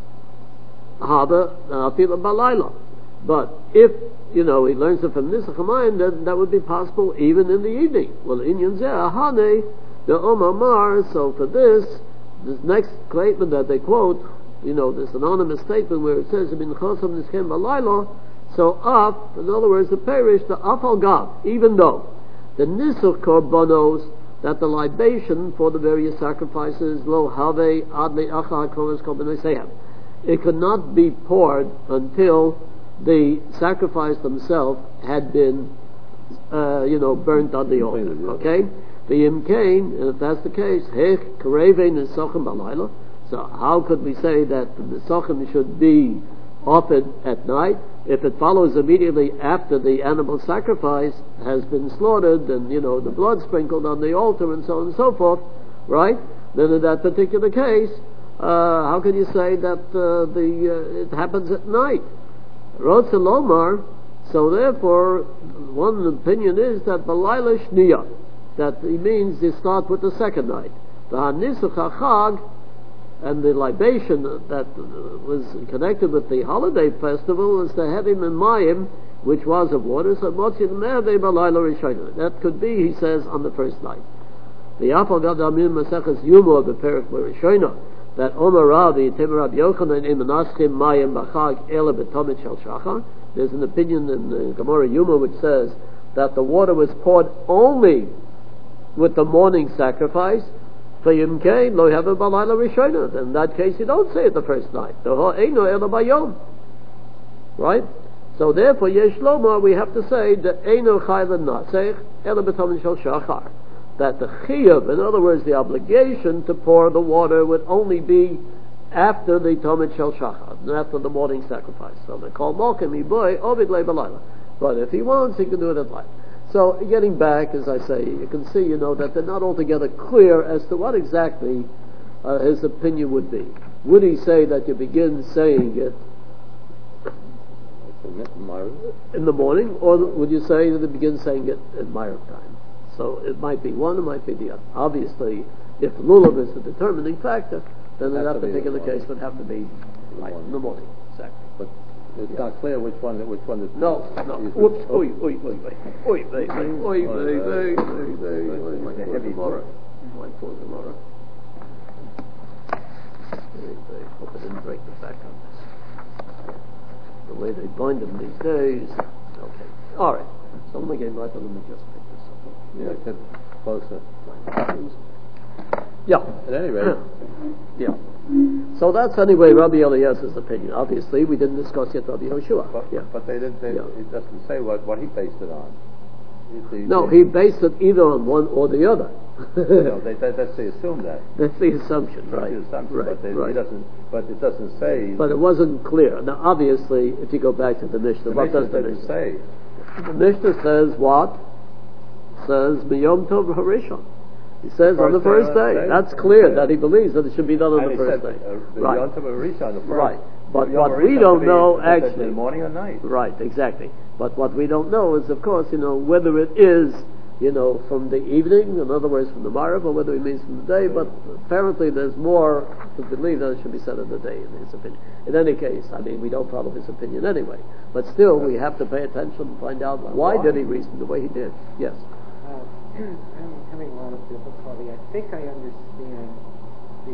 Haba Afila Balayla. But if, you know, he learns it from Nisach Hamayim, then that would be possible even in the evening. Well, Inyan Zeh Hane, the Omar, so for this, this next statement that they quote, you know, this anonymous statement where it says, Min Chosam Nischem Balayla, so Af, in other words, the parish, the Afal Gav, even though the Nisach Korbanos, that the libation for the various sacrifices, Lo Have Adli Acha HaKoros Korbanos Sehem, it could not be poured until the sacrifice themselves had been, uh, you know, burnt on the altar. Okay? The Yimkain, and if that's the case, Hech Kareve Nesachim Balayla. So how could we say that the Nesachim should be offered at night if it follows immediately after the animal sacrifice has been slaughtered and, you know, the blood sprinkled on the altar and so on and so forth, right? Then in that particular case, Uh, how can you say that uh, the uh, it happens at night? Rotzelomar, so therefore, one opinion is that Balayla Shniya, that he means you start with the second night. The Hanisach HaChag, and the libation that was connected with the holiday festival is the Heavy Memayim, which was of water, so Motzi Merde Balayla Rishayna. That could be, he says, on the first night. The Apal Gadamim Maseches Yuma of the Perik Rishayna, that Omer Ravi, Tim Rabbi Yochanan, in Menaschim Mayim Bachag Ele Betomit Shel Shachar. There's an opinion in the Gemara Yuma which says that the water was poured only with the morning sacrifice. For Yimkein, Lo Have Balayla Rishona. In that case, you don't say it the first night. The Ha'eno Ele Bayom. Right? So therefore, Yesh Lomar, we have to say that Eino Chayla Nasech Ele Betomit Shel Shachar. That the chiyuv, in other words, the obligation to pour the water would only be after the Tomit Shel Shachar, after the morning sacrifice. So they call Malkim Iboy Ovid Le Balayla. But if he wants, he can do it at night. So getting back, as I say, you can see, you know, that they're not altogether clear as to what exactly uh, his opinion would be. Would he say that you begin saying it in the morning, or would you say that you begin saying it at Ma'ariv time? So it might be one, it might be the other. Obviously, if Lulav is the determining factor, then in that particular case would have to be right in the morning. Exactly. But it's yeah. not clear which one which one is. No, no. Whoops. Oi, oi, oi, oi, oi, oi, oi, oi, oi, oi, Like a heavy tomorrow. Like for tomorrow. Hope I didn't break the back on this. The way they bind them these days. Okay. All right. So let me get right on them just. Yeah, get closer. Yeah. At any rate. Yeah. So that's anyway Rabbi Eliezer's opinion. Obviously, we didn't discuss yet Rabbi Yehoshua. But, yeah. but they didn't. They, yeah. It doesn't say what, what he based it on. He, he, no, they, he based it either on one or the other. no, they, they, that's they assume that. That's the assumption, that's right? The assumption, right, but they, right. He doesn't. But it doesn't say. But it wasn't clear. Now, obviously, if you go back to the Mishnah, the what Mishnah does the doesn't Mishnah say? The Mishnah says what? Says B'Yom Tov Harishon. He says the on the first day. day. That's clear that he believes that it should be done on and the first said, day. Uh, the right. Yom Tov Harishon, the first. Right. But the what we don't know be, actually. In the morning or night. Right. Exactly. But what we don't know is, of course, you know, whether it is, you know, from the evening, in other words, from the Ma'ariv, or whether it means from the day. But apparently, there's more to believe that it should be said in the day, in his opinion. In any case, I mean, we don't follow his opinion anyway. But still, we have to pay attention and find out why, why did he reason the way he did. Yes. Uh, I'm having a lot of difficulty. I think I understand the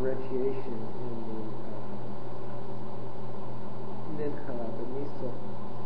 differentiation in the uh, Mincha, the Misa,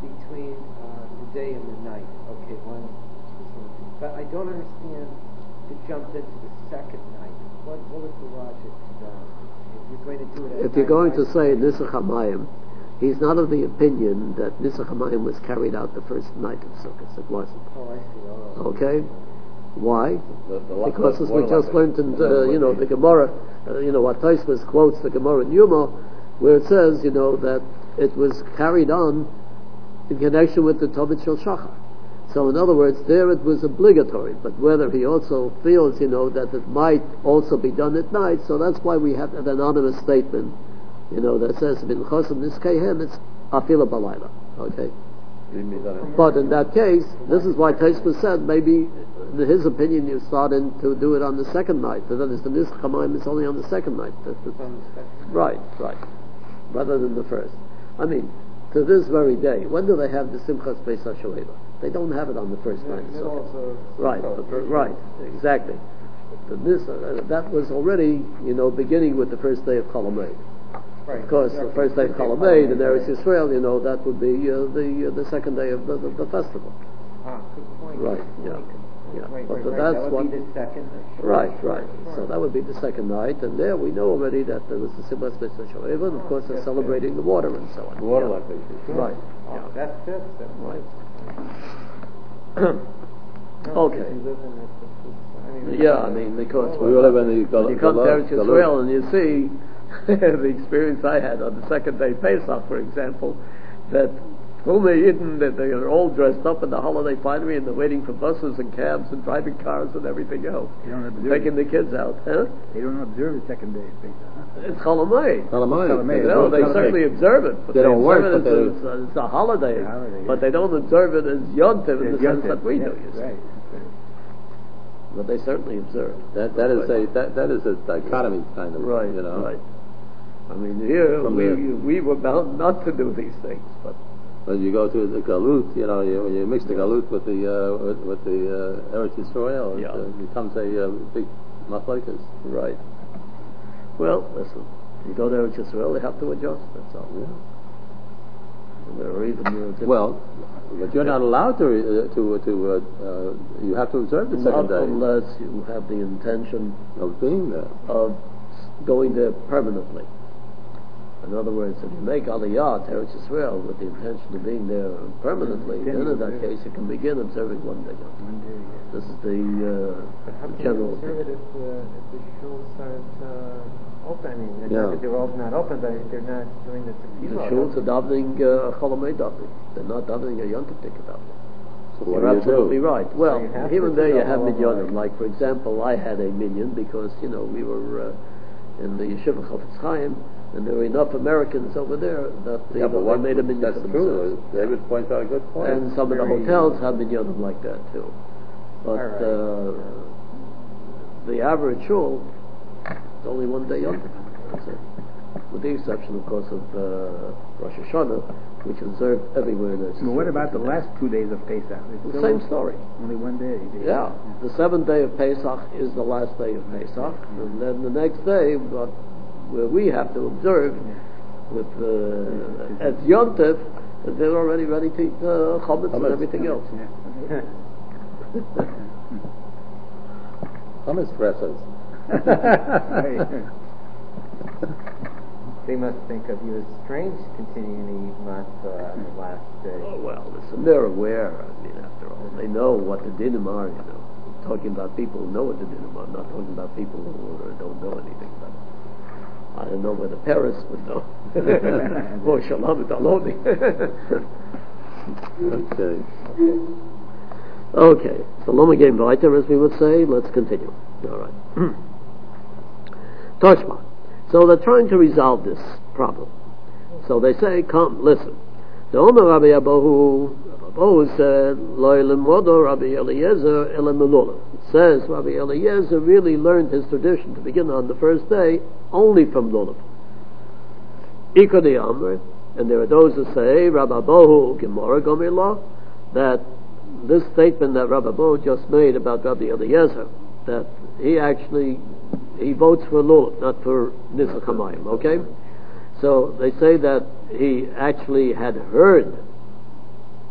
understand it jumped into the second night. What, what was the logic to that? If you're going to do it at If you're night, going to night, say Nisach HaMayim, he's not of the opinion that Nisach HaMayim was carried out the first night of Sukkot. It wasn't. Oh, I see. Oh. Okay? Why? The, the, Because the, as we just learned in, the, uh, you know, the Gemara, uh, you know, what Tosfos quotes the Gemara in Yuma, where it says, you know, that it was carried on in connection with the Tovit Shel Shachar. So in other words, there it was obligatory, but whether he also feels, you know, that it might also be done at night, so that's why we have an anonymous statement, you know, that says, Bin Chosim Niskeihem, it's Afila Balayla. Okay? But in that case, this is why Tosfos said, maybe, in his opinion, you're starting to do it on the second night. So that is, the Nisach HaMayim is only on the second night. That's the, right, right. Rather than the first. I mean, to this very day, when do they have the Simchas Beis HaShoeva? They don't have it on the first night. Yeah, So right, but, right, exactly. The, this, uh, that was already, you know, beginning with the first day of Chol Hamoed. Right. Of course, the first day of Chol Hamoed in Eretz Yisrael, you know, that would be uh, the uh, the second day of the, the, the festival. Ah, good point. Right, yeah. Yeah, Right, but right, th- right. that's That would what. be the second. uh, Right, right. So that would be the second night, and there we know already that there was the Simchas Beis HaShoeva, and of course they're celebrating the water and so on. water Yeah. like this. Right. Oh, Yeah. that's it. Then. Right. No, Okay. if you live in it, I mean, Yeah, I mean, because We live in the Gal- when you come to Galut- Eretz Yisrael and you see the experience I had on the second day Pesach, for example, that Fulme Yidden, that they are all dressed up in the holiday finery and they're waiting for buses and cabs and driving cars and everything else, They don't observe, taking the kids out. Huh? they don't observe the second day of Pesach, huh? It's Chol Hamoed. Chol Hamoed. No, they certainly observe it, but They don't work, observe it but as they- a, it's, a, it's a holiday, It's a holiday, but yeah. they don't observe it as Yontiv in the It's sense Yontif, that we yes, do. You see. right, right. But they certainly observe. That that is Right. a that that is a dichotomy kind of Right, you know. right. I mean, here From we the- we were bound not to do these things, but When you go to the Galut, you know, you, when you mix the Galut with the uh, with, with the uh, Eretz Yisrael, Yeah. it uh, becomes a uh, big machlokes. right. Well, listen, you go there with Israel, they have to adjust. That's all. Yeah. And there are even uh, different- Well, but you're not allowed to uh, to to uh, uh, you have to observe the second not day unless you have the intention of being there. of going there permanently. In other words, if you make Aliyah to Eretz Yisrael with the intention of being there permanently, Then then you in that observe. case you can begin observing one day. One day, yeah. This is the, uh, But how the can general you observe opinion. it if the, if the shuls aren't uh, open? I mean, it's Yeah. not that they're all not open, but they're not doing the The tefillah. shuls are davening uh, Chol Hamoed davening. They're not davening a Yom Tov Tikkun davening. So what You're do you absolutely do? right. Well, you have here to and there do you the have whole minyanim. line. Like, for example, I had a minyan because, you know, we were uh, in the Yeshiva Chofetz Chaim, and there were enough Americans over there that they, Yeah, you know, but what, they made a minyan that's for true. themselves. David points out a good point. And some of the Very- hotels have minyanim like that too. But All right. uh, the average shul is only one day Yom Tov. That's it. With the exception, of course, of uh, Rosh Hashanah, which is observed everywhere in Eretz But what Yisrael. about the last two days of Pesach? It's The still same story. Only one day. Yeah, the seventh day of Pesach is the last day of Pesach, and then the next day, what, where we have to observe with uh, at Yom Tov, that they're already ready to eat uh, chametz and Chametz. everything else. Yeah. Some espressos. Right. They must think of you as strange continuing to eat matzah on the last day. Oh, well, listen, they're aware. I mean, after all, they know what the dinim are. You know, I'm talking about people who know what the dinim are. I'm not talking about people who uh, don't know anything about it. I don't know whether Paris would know. Or Shalom Aloni. Okay. Okay, so Loma game weiter, as we would say. Let's continue. All right. Toshma. So they're trying to resolve this problem. So they say, come, listen. The Omer Rabbi Abahu, Abahu said, Lo Modo Rabbi Eliezer Ele Melula. It says Rabbi Eliezer really learned his tradition to begin on the first day only from Lulav. Ikadi Amr, and there are those who say, Rabbi Abahu Gemara Gomirlah, that this statement that Rabbi Abahu just made about Rabbi Eliezer, that he actually he votes for Lulav, not for Nisach HaMayim, okay? So they say that he actually had heard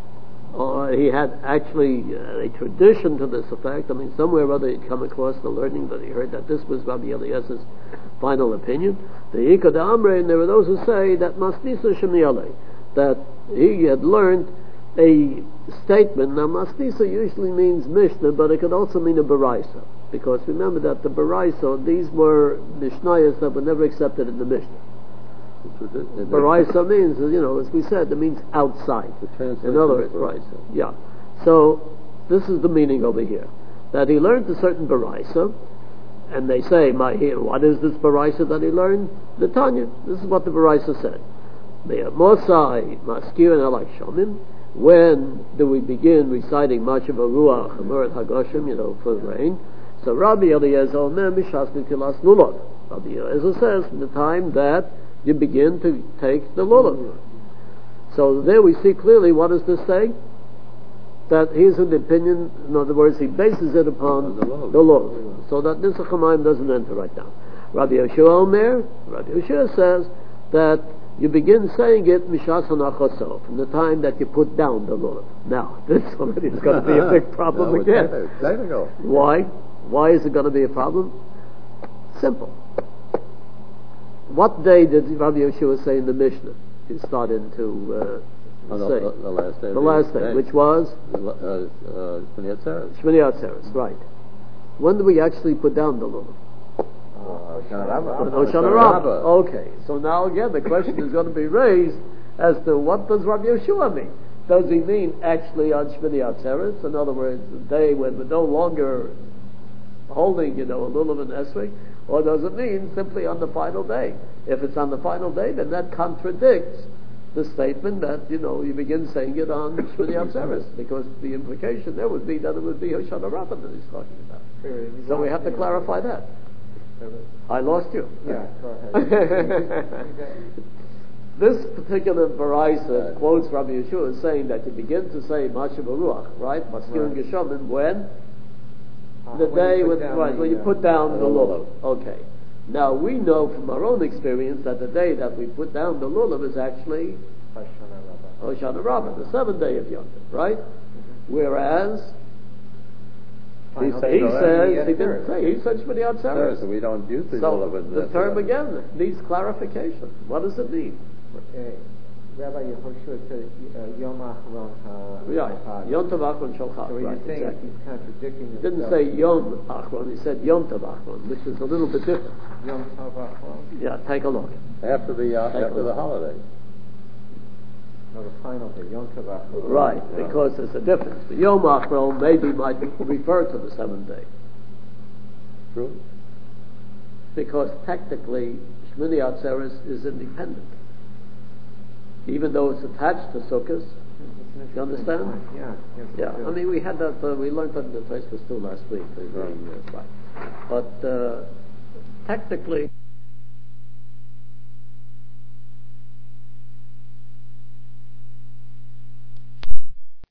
or he had actually uh, a tradition to this effect. I mean, somewhere or other he'd come across the learning that he heard that this was Rabbi Eliezer's final opinion. The Ikad Amre, and there were those who say that Masnisa Shemiale, that he had learned a statement. Now, Masnisa usually means Mishnah, but it could also mean a Baraisa, because remember that the Baraisa, these were Mishnayos that were never accepted in the Mishnah. Baraisa means, you know, as we said, it means outside. In other words, right? Yeah. So this is the meaning over here, that he learned a certain Baraisa, and they say, "My here, what is this Baraisa that he learned?" The Tanya. This is what the Baraisa said. Mosai Maskir and Alak Shomim. When do we begin reciting Mashav Ruach Amurat Hagoshim? You know, for rain. So Rabbi Eliezer Omer Mishas Nitilas Lulav. Rabbi Eliezer says from the time that you begin to take the lulav. So there we see clearly, what does this say? That he's an opinion, in other words, he bases it upon the lulav. So that Nisach Hamayim doesn't enter right now. Rabbi Yoshua Omer, Rabbi Yoshua says that you begin saying it Mishas Hanachoso, from the time that you put down the lulav. Now, this already is going to be a big problem no, again. Technical. Why? Why is it going to be a problem? Simple. What day did Rabbi Yeshua say in the Mishnah? He started to uh, oh, say the, the last day. The last day, day, which was Shmini Atzeres. Shmini Atzeres, right. When do we actually put down the lulav? Hoshana Rabbah. Okay, so now again the question is going to be raised as to what does Rabbi Yeshua mean? Does he mean actually on Shmini Atzeres? In other words, the day when we're no longer holding, you know, a lulav and esrog? Or does it mean simply on the final day? If it's on the final day, then that contradicts the statement that, you know, you begin saying it on Shmini Atzeres, because the implication there would be that it would be Hoshana Rabbah that he's talking about. So we have to clarify that. I lost you. Yeah, go ahead. This particular Baraisa quotes Rabbi Yeshua as saying that you begin to say Mashav Ruach, right? Maskir and Geshamim, when? Uh, the when day when, down right, the, when you uh, put down the lulav. lulav. Okay. Now we know from our own experience that the day that we put down the lulav is actually Hoshana Rabbah, the seventh day of Yom Tov, right? Mm-hmm. Whereas he, he says he didn't say, he said Shmini Atzeres. So we don't use the so lulav in the term again needs clarification. What does it mean? Uh, Rabbi Yehoshua said uh, Yom Achron HaChag. Yeah, Yom Tov Achron Shel Chag. So he's right, saying exactly. he's contradicting He himself. didn't say Yom Achron, he said Yom Tov Achron, which is a little bit different. Yom Tov Achron. Yeah, take a look. After the uh, Take after the holiday. No, the final day, Yom Tov Achron. Right, Yeah. because there's a difference. The Yom Achron maybe might refer to the seventh day. True. Because technically, Shmini Atzeres is independent. Even though it's attached to Sukkot. You understand? Yeah. Yes, Yeah, I mean, we had that, uh, we learned that in the Tosfos too last week. Right. Uh, right. But uh, technically,